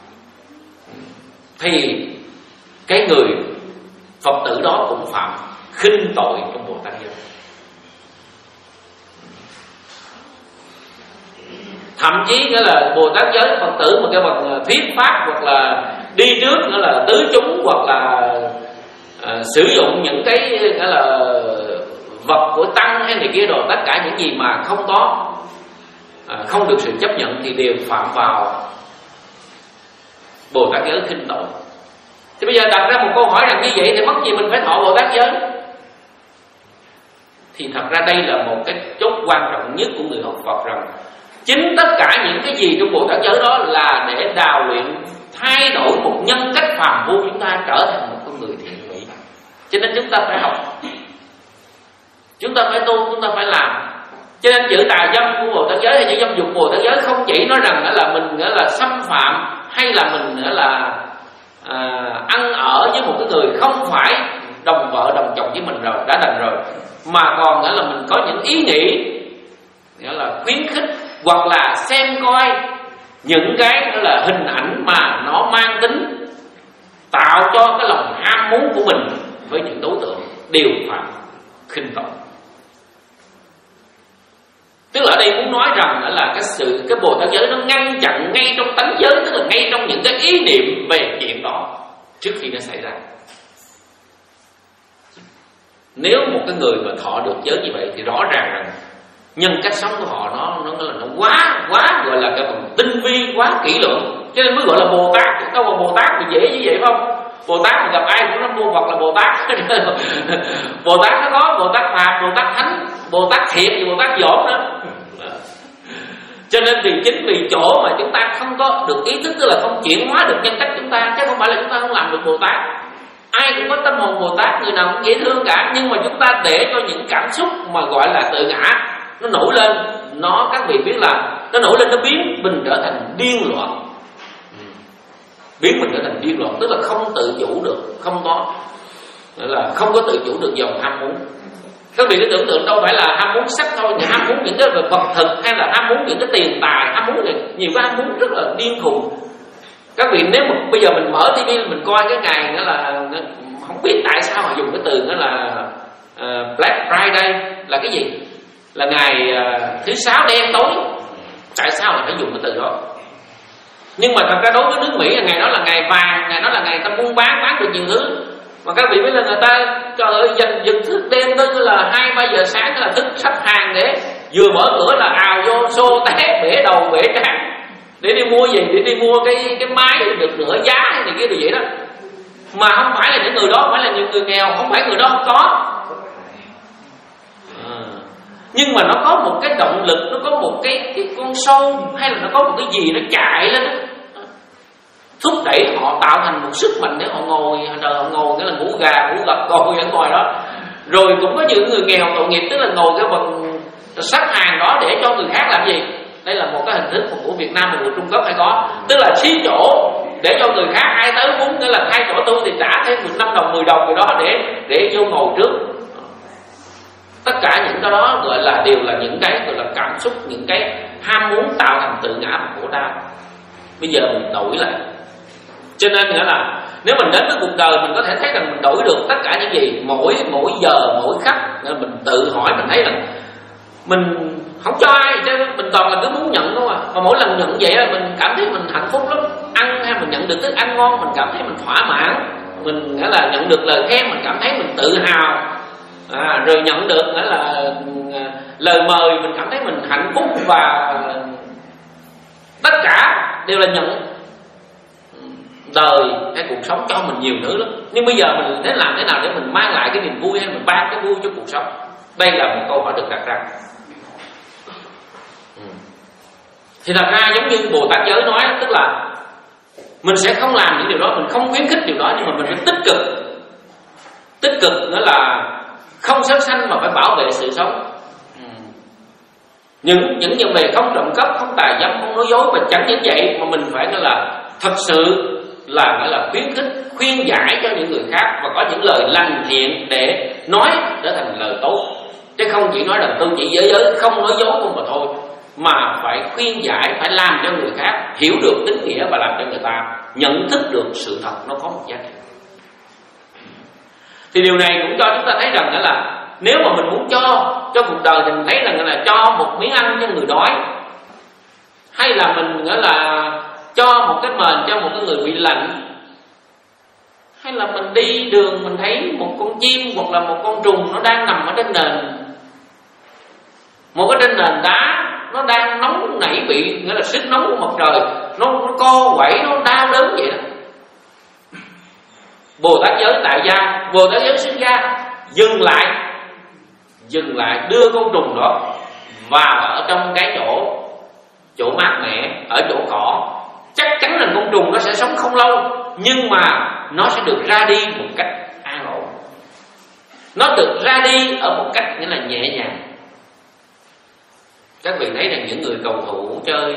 Thì cái người Phật tử đó cũng phạm khinh tội trong Bồ Tát giới. Thậm chí nghĩa là Bồ Tát giới Phật tử mà cái bằng thuyết pháp, hoặc là đi trước nghĩa là tứ chúng, hoặc là sử dụng những cái nghĩa là vật của tăng hay này kia đồ, tất cả những gì mà không có không được sự chấp nhận thì đều phạm vào Bồ Tát giới khinh tội. Thì bây giờ đặt ra một câu hỏi rằng như vậy thì mắc gì mình phải thọ Bồ Tát giới? Thì thật ra đây là một cái chốt quan trọng nhất của người học Phật, rằng chính tất cả những cái gì trong Bồ Tát giới đó là để đào luyện, thay đổi một nhân cách phàm phu chúng ta trở thành một con người thiện mỹ. Cho nên chúng ta phải học, chúng ta phải tu, chúng ta phải làm. Cho nên chữ tà dâm của Bồ Tát giới hay chữ dâm dục Bồ Tát giới không chỉ nói rằng là mình là xâm phạm, hay là mình là ăn ở với một cái người không phải đồng vợ đồng chồng với mình rồi, đã đành rồi, mà còn là mình có những ý nghĩ nghĩa là khuyến khích hoặc là xem coi những cái là hình ảnh mà nó mang tính tạo cho cái lòng ham muốn của mình với những đối tượng đều phạm khinh tội. Tức là ở đây muốn nói rằng là cái Bồ Tát giới nó ngăn chặn ngay trong tánh giới, tức là ngay trong những cái ý niệm về chuyện đó trước khi nó xảy ra. Nếu một cái người mà thọ được giới như vậy thì rõ ràng rằng nhân cách sống của họ nó quá gọi là cái phần tinh vi, quá kỹ lưỡng, cho nên mới gọi là Bồ Tát. Đâu mà Bồ Tát thì dễ như vậy không? Bồ Tát thì gặp ai cũng nói mua Phật là Bồ Tát. Bồ Tát nó có Bồ Tát Phạt, Bồ Tát Thánh, Bồ Tát Thiệt và Bồ Tát Dỗn nữa. Cho nên thì chính vì chỗ mà chúng ta không có được ý thức, tức là không chuyển hóa được nhân cách chúng ta, chứ không phải là chúng ta không làm được Bồ Tát. Ai cũng có tâm hồn Bồ Tát, người nào cũng dễ thương cả, nhưng mà chúng ta để cho những cảm xúc mà gọi là tự ngã nó nổi lên, các vị biết là nó nổi lên, nó biến mình trở thành điên loạn, biến mình trở thành điên loạn, tức là không tự chủ được, không có tự chủ được dòng ham muốn. Các vị cứ tưởng tượng đâu phải là ham muốn sắc thôi, nhưng ham muốn những cái về vật thực, hay là ham muốn những cái tiền tài, ham muốn nhiều cái ham muốn rất là điên khùng. Các vị nếu mà bây giờ mình mở TV mình coi cái ngày nữa là không biết tại sao họ dùng cái từ đó là Black Friday là cái gì? Là ngày thứ sáu đen tối. Tại sao lại phải dùng cái từ đó? Nhưng mà thật ra đối với nước Mỹ là ngày đó là ngày vàng, ngày đó là ngày ta buôn bán được nhiều thứ. Mà các vị biết là người ta trời ơi dành giật thức đêm tới là 2-3 giờ sáng là thức sắp hàng để vừa mở cửa là ào vô xô té bể đầu bể trán để đi mua gì, để đi mua cái máy được nửa giá hay này kia đồ vậy đó. Mà không phải là những người đó, không phải là những người nghèo, không phải người đó không có. Nhưng mà nó có một cái động lực, nó có một cái con sâu, hay là nó có một cái gì nó chạy lên đó, thúc đẩy họ tạo thành một sức mạnh để họ ngồi nghĩa là ngủ gà ngủ gật ngồi ở ngoài đó. Rồi cũng có những người nghèo tội nghiệp, tức là ngồi cái bằng sắp hàng đó để cho người khác làm gì. Đây là một cái hình thức của Việt Nam và của Trung Quốc hay có, tức là xí chỗ để cho người khác ai tới muốn nghĩa là thay chỗ tôi thì trả thêm 5 đồng 10 đồng gì đó để vô ngồi trước. Tất cả những cái đó gọi là đều là những cái gọi là cảm xúc, những cái ham muốn tạo thành tự ngã và khổ đau. Bây giờ mình đổi lại. Cho nên nghĩa là nếu mình đến với cuộc đời mình có thể thấy rằng mình đổi được tất cả những gì mỗi giờ mỗi khắc. Nên mình tự hỏi mình thấy rằng mình không cho ai chứ mình toàn là cứ muốn nhận không à. Mà mỗi lần nhận vậy là mình cảm thấy mình hạnh phúc lắm. Ăn hay mình nhận được thức ăn ngon mình cảm thấy mình thỏa mãn. Mình nghĩa là nhận được lời khen mình cảm thấy mình tự hào. Rồi nhận được nghĩa là lời mời mình cảm thấy mình hạnh phúc, và tất cả đều là nhận. Đời cái cuộc sống cho mình nhiều thứ lắm, nhưng bây giờ mình đến làm thế nào để mình mang lại cái niềm vui, hay mình ban cái vui cho cuộc sống? Đây là một câu hỏi được đặt ra. Thì thật ra giống như Bồ Tát giới nói, tức là mình sẽ không làm những điều đó, mình không khuyến khích điều đó, nhưng mà mình phải tích cực nữa là không sát sanh mà phải bảo vệ sự sống. Những về không trộm cắp, không tà dâm, không nói dối, và chẳng những vậy mà mình phải nói là thật sự là khuyến khích, khuyên giải cho những người khác, và có những lời lành thiện để nói trở thành lời tốt, chứ không chỉ nói rằng tôi chỉ giới không nói dối không mà thôi, mà phải khuyên giải, phải làm cho người khác hiểu được tính nghĩa và làm cho người ta nhận thức được sự thật nó có một giá trị. Thì điều này cũng cho chúng ta thấy rằng là nếu mà mình muốn cho cuộc đời thì mình thấy rằng là cho một miếng ăn cho người đói, hay là mình nghĩa là cho một cái mền cho một cái người bị lạnh, hay là mình đi đường mình thấy một con chim hoặc là một con trùng nó đang nằm ở trên nền, một cái trên nền đá nó đang nóng nảy, bị nghĩa là sức nóng của mặt trời nó co quẩy, nó đau đớn vậy đó. Bồ Tát giới tại gia, Bồ Tát giới xuất gia dừng lại dừng lại đưa con trùng đó vào ở trong cái chỗ mát mẻ, ở chỗ cỏ, chắc chắn là con trùng nó sẽ sống không lâu, nhưng mà nó sẽ được ra đi một cách an ổn. Nó được ra đi ở một cách nghĩa là nhẹ nhàng. Các vị thấy rằng những người cầu thủ chơi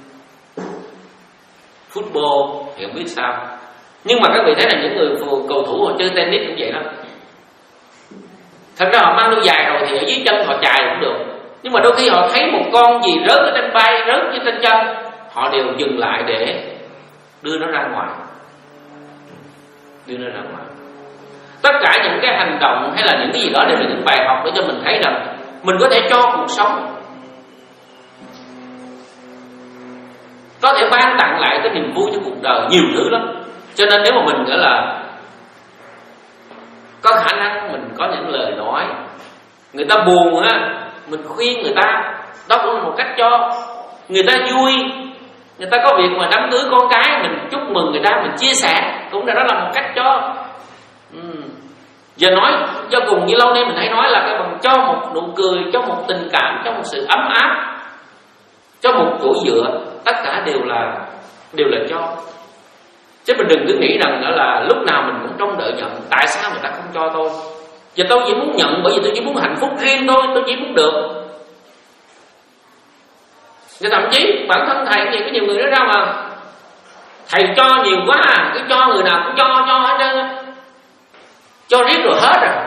football thì không biết sao, nhưng mà các vị thấy là những người cầu thủ họ chơi tennis cũng vậy đó. Thật ra họ mang đôi giày rồi thì ở dưới chân họ chạy cũng được, nhưng mà đôi khi họ thấy một con gì rớt ở trên bay, rớt ở trên chân, họ đều dừng lại để đưa nó ra ngoài. Đưa nó ra ngoài. Tất cả những cái hành động hay là những cái gì đó đều là những bài học để cho mình thấy rằng mình có thể cho cuộc sống, có thể ban tặng lại cái niềm vui cho cuộc đời, nhiều thứ lắm. Cho nên nếu mà mình nghĩa là có khả năng mình có những lời nói, người ta buồn á, mình khuyên người ta, đó cũng là một cách cho. Người ta vui, người ta có việc mà đám cưới con cái, mình chúc mừng người ta, mình chia sẻ, cũng là đó là một cách cho. Giờ nói cho cùng như lâu nay mình hay nói là cái bằng cho một nụ cười, cho một tình cảm, cho một sự ấm áp, cho một chỗ dựa, tất cả đều là cho. Chứ mình đừng cứ nghĩ rằng đó là lúc nào mình cũng trông đợi nhận. Tại sao người ta không cho tôi? Giờ tôi chỉ muốn nhận bởi vì tôi chỉ muốn hạnh phúc riêng thôi, tôi chỉ muốn được. Và thậm chí bản thân thầy cũng vậy, có nhiều người nói ra mà thầy cho nhiều quá à, cứ cho người nào cũng cho hết trơn, cho riết rồi hết rồi.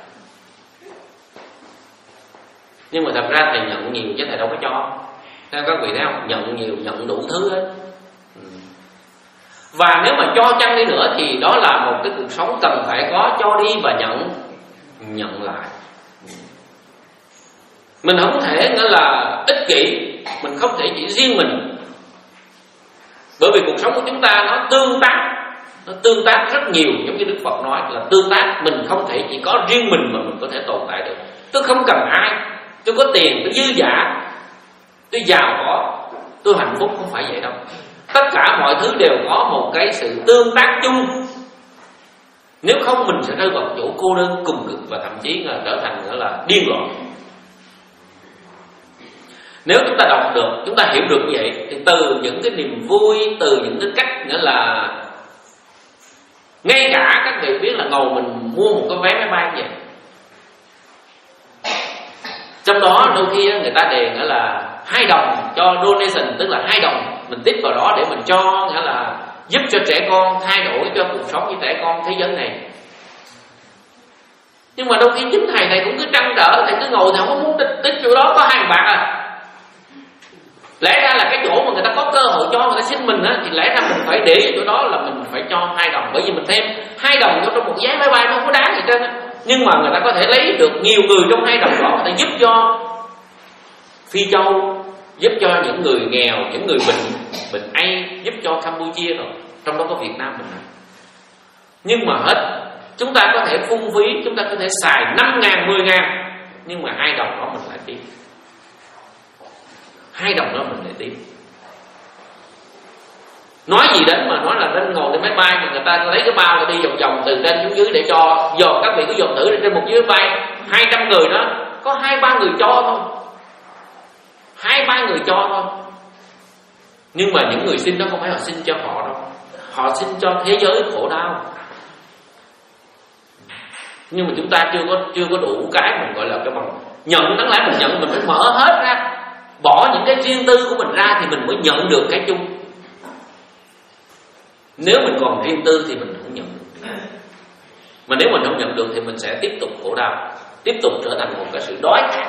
Nhưng mà thật ra thầy nhận nhiều chứ thầy đâu có cho. Nên các vị thấy không? Nhận nhiều, nhận đủ thứ hết. Và nếu mà cho chăng đi nữa thì đó là một cái cuộc sống cần phải có cho đi và nhận lại. Mình không thể nghĩa là ích kỷ, mình không thể chỉ riêng mình. Bởi vì cuộc sống của chúng ta nó tương tác rất nhiều. Giống như Đức Phật nói là tương tác, mình không thể chỉ có riêng mình mà mình có thể tồn tại được. Tôi không cần ai, tôi có tiền, tôi dư dả, tôi giàu có, tôi hạnh phúc, không phải vậy đâu. Tất cả mọi thứ đều có một cái sự tương tác chung. Nếu không mình sẽ rơi vào chỗ cô đơn cùng cực và thậm chí là trở thành nữa là điên loạn. Nếu chúng ta đọc được, chúng ta hiểu được như vậy thì từ những cái niềm vui, từ những cái cách nữa là ngay cả các vị biết là ngồi mình mua một cái vé máy bay vậy, trong đó đôi khi người ta đề nghĩa là 2 đồng cho donation, tức là 2 đồng mình tiếp vào đó để mình cho nghĩa là giúp cho trẻ con, thay đổi cho cuộc sống của trẻ con thế giới này. Nhưng mà đôi khi chính thầy cũng cứ trăn trở, thầy cứ ngồi, thầy không có muốn tích chỗ đó có 2 bạc à. Lẽ ra là cái chỗ mà người ta có cơ hội cho người ta xin mình á, thì lẽ ra mình phải để chỗ đó là mình phải cho 2 đồng, bởi vì mình thêm 2 đồng vô trong một vé máy bay nó không có đáng gì trơn á. Nhưng mà người ta có thể lấy được nhiều người trong 2 đồng đó, người ta giúp cho Phi Châu, giúp cho những người nghèo, những người bệnh ai, giúp cho Campuchia rồi, trong đó có Việt Nam mình. Nhưng mà hết, chúng ta có thể phung phí, chúng ta có thể xài 5.000, 10.000, nhưng mà 2 đồng đó mình lại tiếp. 2 đồng đó mình lại tiếp. Nói gì đến mà nói là đến ngồi trên máy bay mà người ta lấy cái bao người đi vòng vòng từ trên xuống dưới để cho. Giờ các vị cứ dồn thử trên một chiếc máy bay 200 người đó, có 2-3 người cho thôi, 2-3 người cho thôi. Nhưng mà những người xin đó không phải họ xin cho họ đâu, họ xin cho thế giới khổ đau. Nhưng mà chúng ta chưa có đủ cái mình gọi là cái bằng nhận. Đáng lẽ mình nhận mình phải mở hết ra, bỏ những cái riêng tư của mình ra thì mình mới nhận được cái chung. Nếu mình còn riêng tư thì mình không nhận được. Mà nếu mình không nhận được thì mình sẽ tiếp tục khổ đau, tiếp tục trở thành một cái sự đói khát.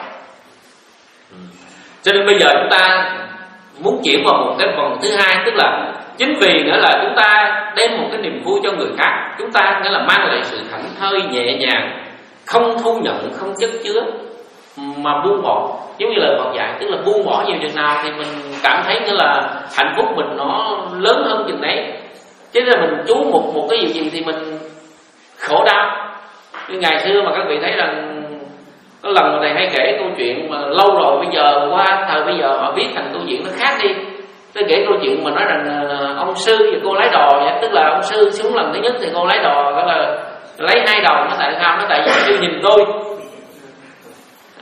Cho nên bây giờ chúng ta muốn chuyển vào một cái phần thứ hai, tức là chính vì nữa là chúng ta đem một cái niềm vui cho người khác, chúng ta nghĩa là mang lại sự thảnh thơi nhẹ nhàng, không thu nhận, không chất chứa, mà buông bỏ. Giống như lời Phật dạy, tức là buông bỏ nhiều chừng nào thì mình cảm thấy như là hạnh phúc mình nó lớn hơn chừng đấy. Chứ là mình chú một cái gì thì mình khổ đau. Như ngày xưa mà các vị thấy rằng có lần mà thầy hay kể câu chuyện mà lâu rồi, bây giờ qua thời bây giờ họ viết thành câu chuyện nó khác đi. Tôi kể câu chuyện mà nói rằng ông sư và cô lái đò vậy. Tức là ông sư xuống lần thứ nhất thì cô lái đò gọi là lấy 2 đồng. Nó tại sao? Nó tại vì ông sư nhìn tôi.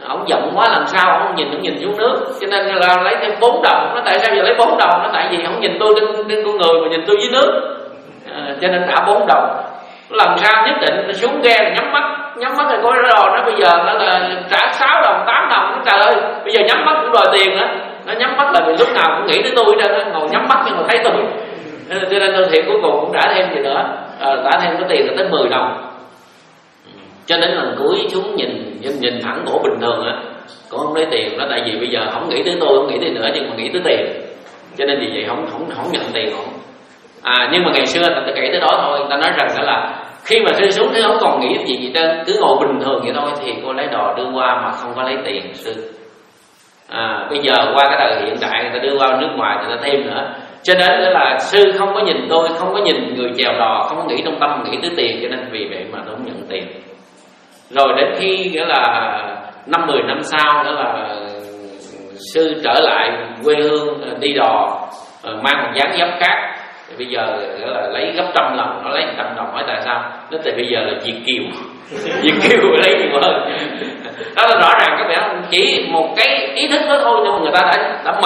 ổng giận quá lần sau ổng nhìn xuống nước, cho nên là lấy thêm 4 đồng. Nó tại sao giờ lấy 4 đồng? Nó tại vì ổng nhìn tôi trên con người mà nhìn tôi dưới nước, cho nên trả 4 đồng. Lần sau nhất định nó xuống ghe là nhắm mắt rồi coi rồi nó bây giờ nó là trả 6 đồng 8 đồng. Nó trời ơi bây giờ nhắm mắt cũng đòi tiền đó. Nó nhắm mắt là vì lúc nào cũng nghĩ tới tôi đó, nó ngồi nhắm mắt nhưng mà thấy tôi, cho nên tôi thiệt cuối cùng cũng trả thêm gì nữa, trả thêm cái tiền là tới 10 đồng. Cho đến lần cuối xuống nhìn thẳng cổ bình thường á, cổ không lấy tiền. Nó tại vì bây giờ không nghĩ tới tôi, không nghĩ tới nữa, nhưng mà nghĩ tới tiền, cho nên vì vậy không nhận tiền không. Nhưng mà ngày xưa ta kể tới đó thôi. Ta nói rằng đó là khi mà sư xuống thế không còn nghĩ gì trơn, cứ ngồi bình thường vậy thôi, thì cô lấy đò đưa qua mà không có lấy tiền sư. Bây giờ qua cái thời hiện đại, người ta đưa qua nước ngoài người ta thêm nữa. Cho nên là sư không có nhìn tôi, không có nhìn người chèo đò, không có nghĩ trong tâm nghĩ tới tiền, cho nên vì vậy mà tôi không nhận tiền. Rồi đến khi nghĩa là 5-10 năm sau đó là sư trở lại quê hương đi đò, mang một dáng giáp cát. Thì bây giờ là lấy gấp 100 lần, nó lấy 100 đồng. Hỏi tại sao? Nó tại bây giờ là Việt kiều Việt kiều lấy nhiều hơn. Đó là rõ ràng các bạn, chỉ một cái ý thức đó thôi, nhưng mà người ta đã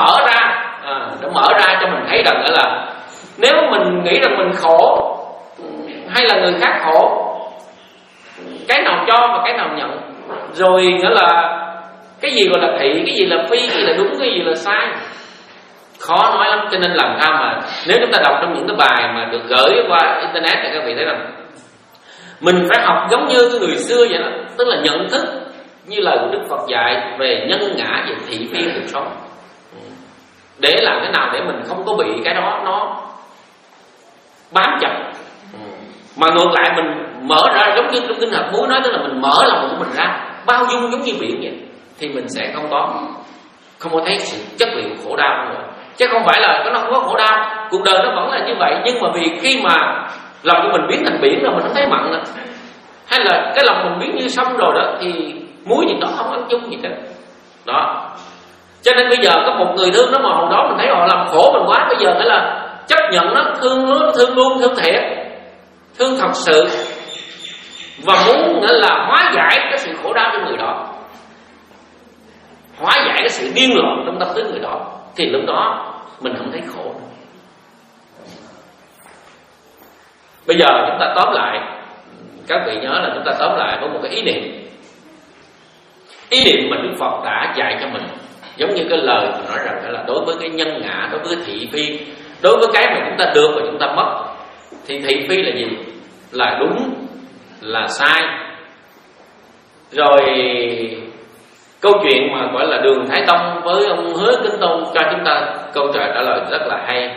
mở ra cho mình thấy rằng là nếu mình nghĩ rằng mình khổ hay là người khác khổ, cái nào cho và cái nào nhận, rồi nghĩa là cái gì gọi là thị, cái gì là phi, cái gì là đúng, cái gì là sai, khó nói lắm. Cho nên làm sao mà nếu chúng ta đọc trong những cái bài mà được gửi qua internet thì các vị thấy rằng mình phải học giống như cái người xưa vậy đó, tức là nhận thức như lời của Đức Phật dạy về nhân ngã, về thị phi cuộc sống, để làm thế nào để mình không có bị cái đó nó bám chặt. Mà ngược lại mình mở ra, giống như trong kinh Hợp Muối nói, tức là mình mở lòng của mình ra bao dung giống như biển vậy, thì mình sẽ không có thấy sự chất liệu khổ đau nữa. Chứ không phải là nó không có khổ đau, cuộc đời nó vẫn là như vậy. Nhưng mà vì khi mà lòng của mình biến thành biển rồi mình không thấy mặn nữa, hay là cái lòng mình biến như sông rồi đó, thì muối gì đó không ăn chung gì hết đó. Cho nên bây giờ có một người thương nó mà hồi đó mình thấy họ làm khổ mình quá, bây giờ phải là chấp nhận nó, thương luôn, thương thiệt, thương thật sự, và muốn nghĩa là hóa giải cái sự khổ đau cho người đó, hóa giải cái sự điên loạn trong tâm thức người đó, thì lúc đó mình không thấy khổ. Bây giờ chúng ta tóm lại, các vị nhớ là chúng ta tóm lại với một cái ý niệm mà Đức Phật đã dạy cho mình. Giống như cái lời mà nói rằng là đối với cái nhân ngã, đối với cái thị phi, đối với cái mà chúng ta được và chúng ta mất, thì thị phi là gì? Là đúng, là sai. Rồi câu chuyện mà gọi là Đường Thái Tông với ông Hứa Kính Tôn cho chúng ta câu trả lời rất là hay.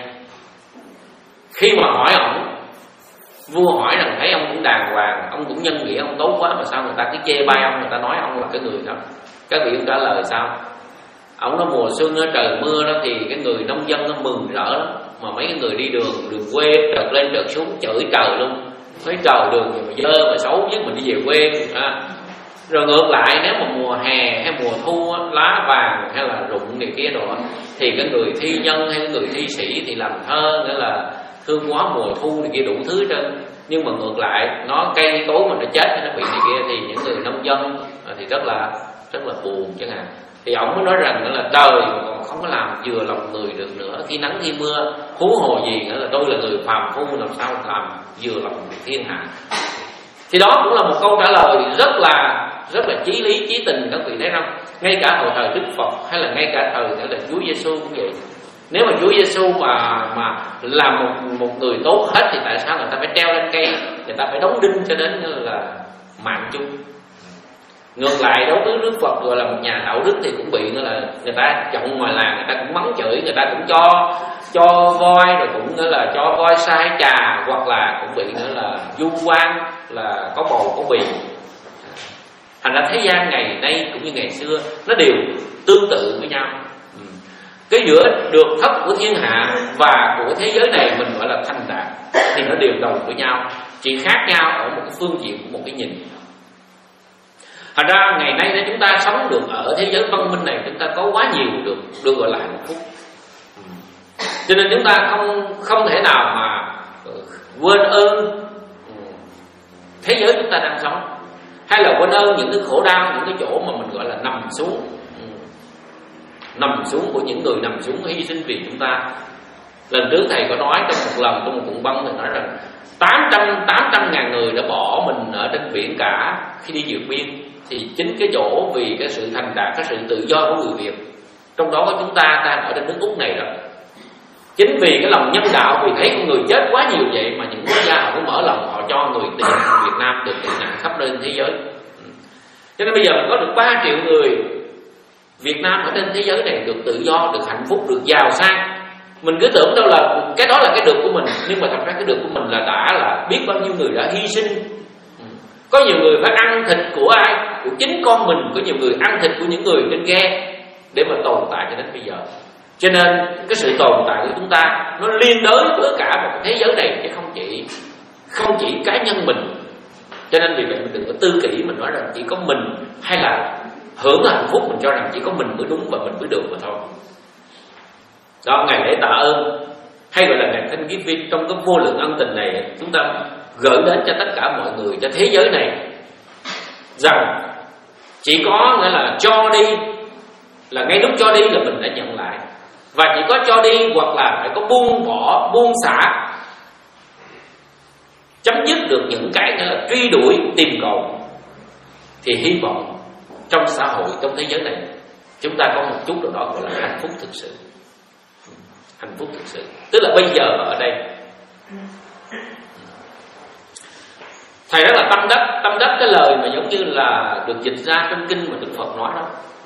Khi mà hỏi ổng, vua hỏi rằng thấy ông cũng đàng hoàng, ông cũng nhân nghĩa, ông tốt quá, mà sao người ta cứ chê bai ông, người ta nói ông là cái người đó. Các vị trả lời sao? Ông nói mùa xuân đó, trời mưa đó, thì cái người nông dân nó mừng rỡ lắm, mà mấy cái người đi đường quê trợt lên trợt xuống chửi trời luôn, nói trời đường gì mà dơ mà xấu nhất, mình đi về quê. Rồi ngược lại nếu mà mùa hè hay mùa thu lá vàng hay là rụng này kia rồi, thì cái người thi nhân hay cái người thi sĩ thì làm thơ, nghĩa là thương quá mùa thu này kia đủ thứ trơn. Nhưng mà ngược lại nó cây cối mà nó chết hay nó bị này kia, thì những người nông dân thì rất là buồn chẳng hạn. Thì ông mới nói rằng là trời còn không có làm vừa lòng người được nữa, khi nắng khi mưa, huống hồ gì nữa là tôi là người phàm phu, làm sao làm vừa lòng thiên hạ. Thì đó cũng là một câu trả lời rất là chí lý, chí tình. Các vị thấy không? Ngay cả hồi thời Đức Phật hay là ngay cả thời là Chúa Giêsu cũng vậy. Nếu mà Chúa Giêsu mà làm một người tốt hết, thì tại sao người ta phải treo lên cây, người ta phải đóng đinh cho đến là mạng chung? Ngược lại đối với Đức Phật gọi là một nhà đạo đức thì cũng bị là người ta giọng ngoài làng, người ta cũng mắng chửi, người ta cũng cho voi, rồi cũng là cho voi sai trà, hoặc là cũng bị nữa là du quan, là có bầu có bì. Thành ra thế gian ngày nay cũng như ngày xưa nó đều tương tự với nhau. Cái giữa được thấp của thiên hạ và của thế giới này mình gọi là thanh đạt, thì nó đều đồng với nhau, chỉ khác nhau ở một cái phương diện của một cái nhìn. Thành ra ngày nay nếu chúng ta sống được ở thế giới văn minh này, chúng ta có quá nhiều được gọi là hạnh phúc. Cho nên chúng ta không thể nào mà quên ơn thế giới chúng ta đang sống, hay là quên ơn những cái khổ đau, những cái chỗ mà mình gọi là nằm xuống của những người nằm xuống hy sinh vì chúng ta. Lần trước thầy có nói trong một lần trong một cuộn băng, thầy nói rằng 800.000 người đã bỏ mình ở trên biển cả khi đi vượt biên. Thì chính cái chỗ vì cái sự thành đạt, cái sự tự do của người Việt, trong đó có chúng ta đang ở trên nước Úc này đó. Chính vì cái lòng nhân đạo, vì thấy con người chết quá nhiều vậy mà những quốc gia họ mới mở lòng, họ cho người Việt Nam được tị nạn khắp nơi thế giới. Cho nên bây giờ mình có được 3 triệu người Việt Nam ở trên thế giới này được tự do, được hạnh phúc, được giàu sang. Mình cứ tưởng đâu là cái đó là cái được của mình, nhưng mà thật ra cái được của mình là đã là biết bao nhiêu người đã hy sinh. Có nhiều người phải ăn thịt của ai? Của chính con mình. Có nhiều người ăn thịt của những người trên ghe để mà tồn tại cho đến bây giờ. Cho nên cái sự tồn tại của chúng ta nó liên đới với cả một thế giới này, chứ không chỉ cá nhân mình. Cho nên vì vậy mình đừng có tư kỷ mình nói rằng chỉ có mình, hay là hưởng hạnh phúc mình cho rằng chỉ có mình mới đúng và mình mới được mà thôi. Đó, ngày lễ tạ ơn hay gọi là ngày Thanksgiving, trong cái vô lượng ân tình này chúng ta gửi đến cho tất cả mọi người, cho thế giới này rằng chỉ có nghĩa là cho đi, là ngay lúc cho đi là mình đã nhận lại. Và chỉ có cho đi hoặc là phải có buông bỏ, buông xả, chấm dứt được những cái nghĩa là truy đuổi, tìm cầu, thì hy vọng trong xã hội, trong thế giới này chúng ta có một chút nào đó gọi là hạnh phúc thực sự. Hạnh phúc thực sự tức là bây giờ và ở đây. Thầy rất là tâm đắc cái lời mà giống như là được dịch ra trong kinh mà Đức Phật nói đó.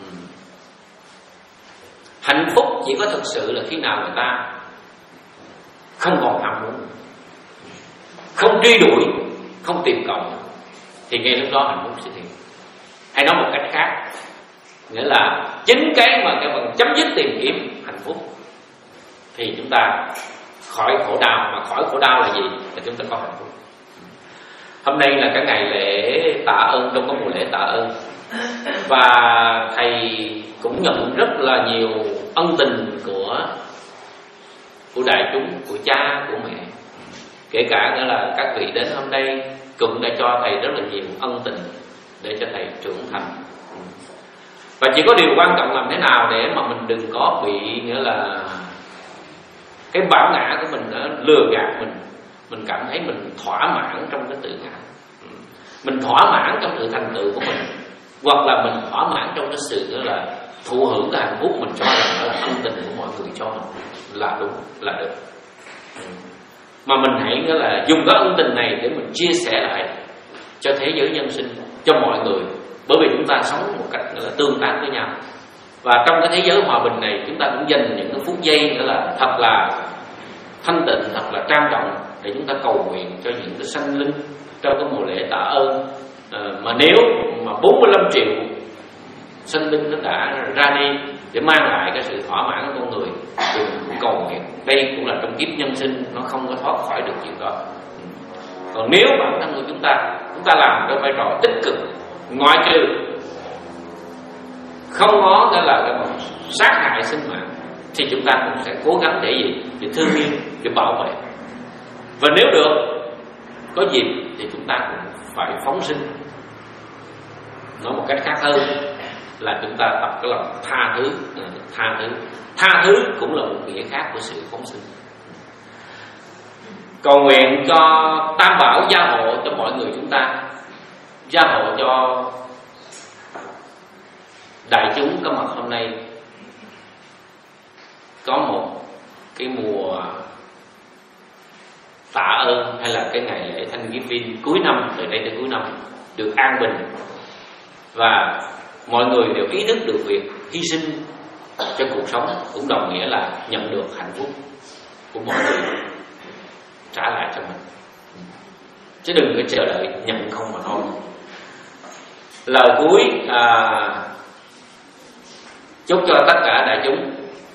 Hạnh phúc chỉ có thực sự là khi nào người ta không còn ham muốn, không truy đuổi, không tìm cầu, thì ngay lúc đó hạnh phúc sẽ hiện. Hay nói một cách khác, nghĩa là chính cái mà chấm dứt tìm kiếm hạnh phúc thì chúng ta khỏi khổ đau. Mà khỏi khổ đau là gì? Là chúng ta có hạnh phúc. Hôm nay là cái ngày lễ tạ ơn, trong có mùa lễ tạ ơn, và thầy cũng nhận rất là nhiều ân tình của đại chúng, của cha, của mẹ. Kể cả là các vị đến hôm nay cũng đã cho thầy rất là nhiều ân tình để cho thầy trưởng thành. Và chỉ có điều quan trọng làm thế nào để mà mình đừng có bị nghĩa là cái bản ngã của mình nó lừa gạt mình cảm thấy mình thỏa mãn trong cái tự ngã, mình thỏa mãn trong sự thành tựu của mình, hoặc là mình thỏa mãn trong cái sự đó là thụ hưởng cái hạnh phúc mình cho rằng đó là ân tình của mọi người cho mình, là đúng, là được. Mà mình hãy nghĩa là dùng cái ân tình này để mình chia sẻ lại cho thế giới nhân sinh, cho mọi người, bởi vì chúng ta sống một cách là tương tác với nhau. Và trong cái thế giới hòa bình này, chúng ta cũng dành những cái phút giây nữa là thật là thanh tịnh, thật là trang trọng để chúng ta cầu nguyện cho những cái sanh linh trong cái mùa lễ tạ ơn. Mà nếu mà 45 triệu sanh linh nó đã ra đi để mang lại cái sự thỏa mãn của con người, thì mình cũng cầu nguyện đây cũng là trong kiếp nhân sinh nó không có thoát khỏi được chuyện đó. Còn nếu bản thân của chúng ta làm cái vai trò tích cực, ngoại trừ không có cái là cái sát hại sinh mạng, thì chúng ta cũng sẽ cố gắng để gì? Để thương yêu, để bảo vệ. Và nếu được, có dịp thì chúng ta cũng phải phóng sinh. Nói một cách khác hơn là chúng ta tập cái lòng tha thứ. Tha thứ cũng là một nghĩa khác của sự phóng sinh. Cầu nguyện cho Tam Bảo gia hộ cho mọi người chúng ta, gia hộ cho đại chúng có mặt hôm nay có một cái mùa tạ ơn, hay là cái ngày lễ Thanksgiving cuối năm, từ đây đến cuối năm được an bình, và mọi người đều ý thức được việc hy sinh cho cuộc sống cũng đồng nghĩa là nhận được hạnh phúc của mọi người trả lại cho mình, chứ đừng có chờ đợi nhận không mà nói. Lời cuối chúc cho tất cả đại chúng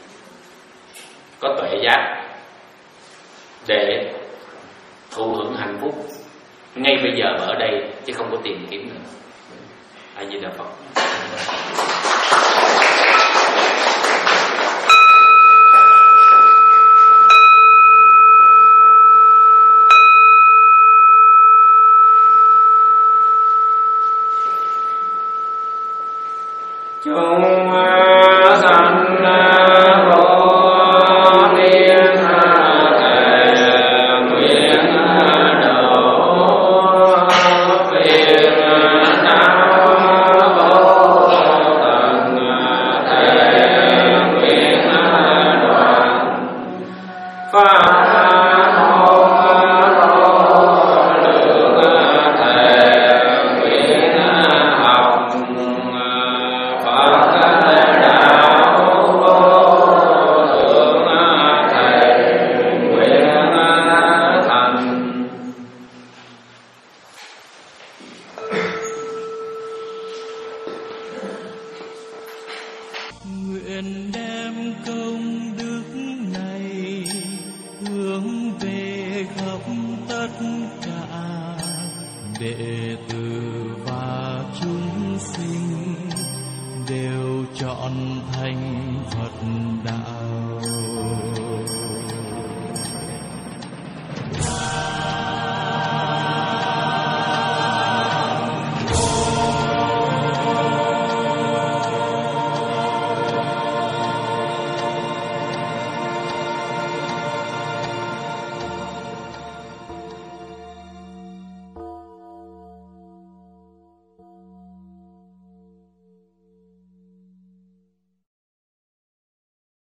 có tuệ giác để thụ hưởng hạnh phúc ngay bây giờ và ở đây, chứ không có tìm kiếm nữa. A Di Đà Phật. Phật.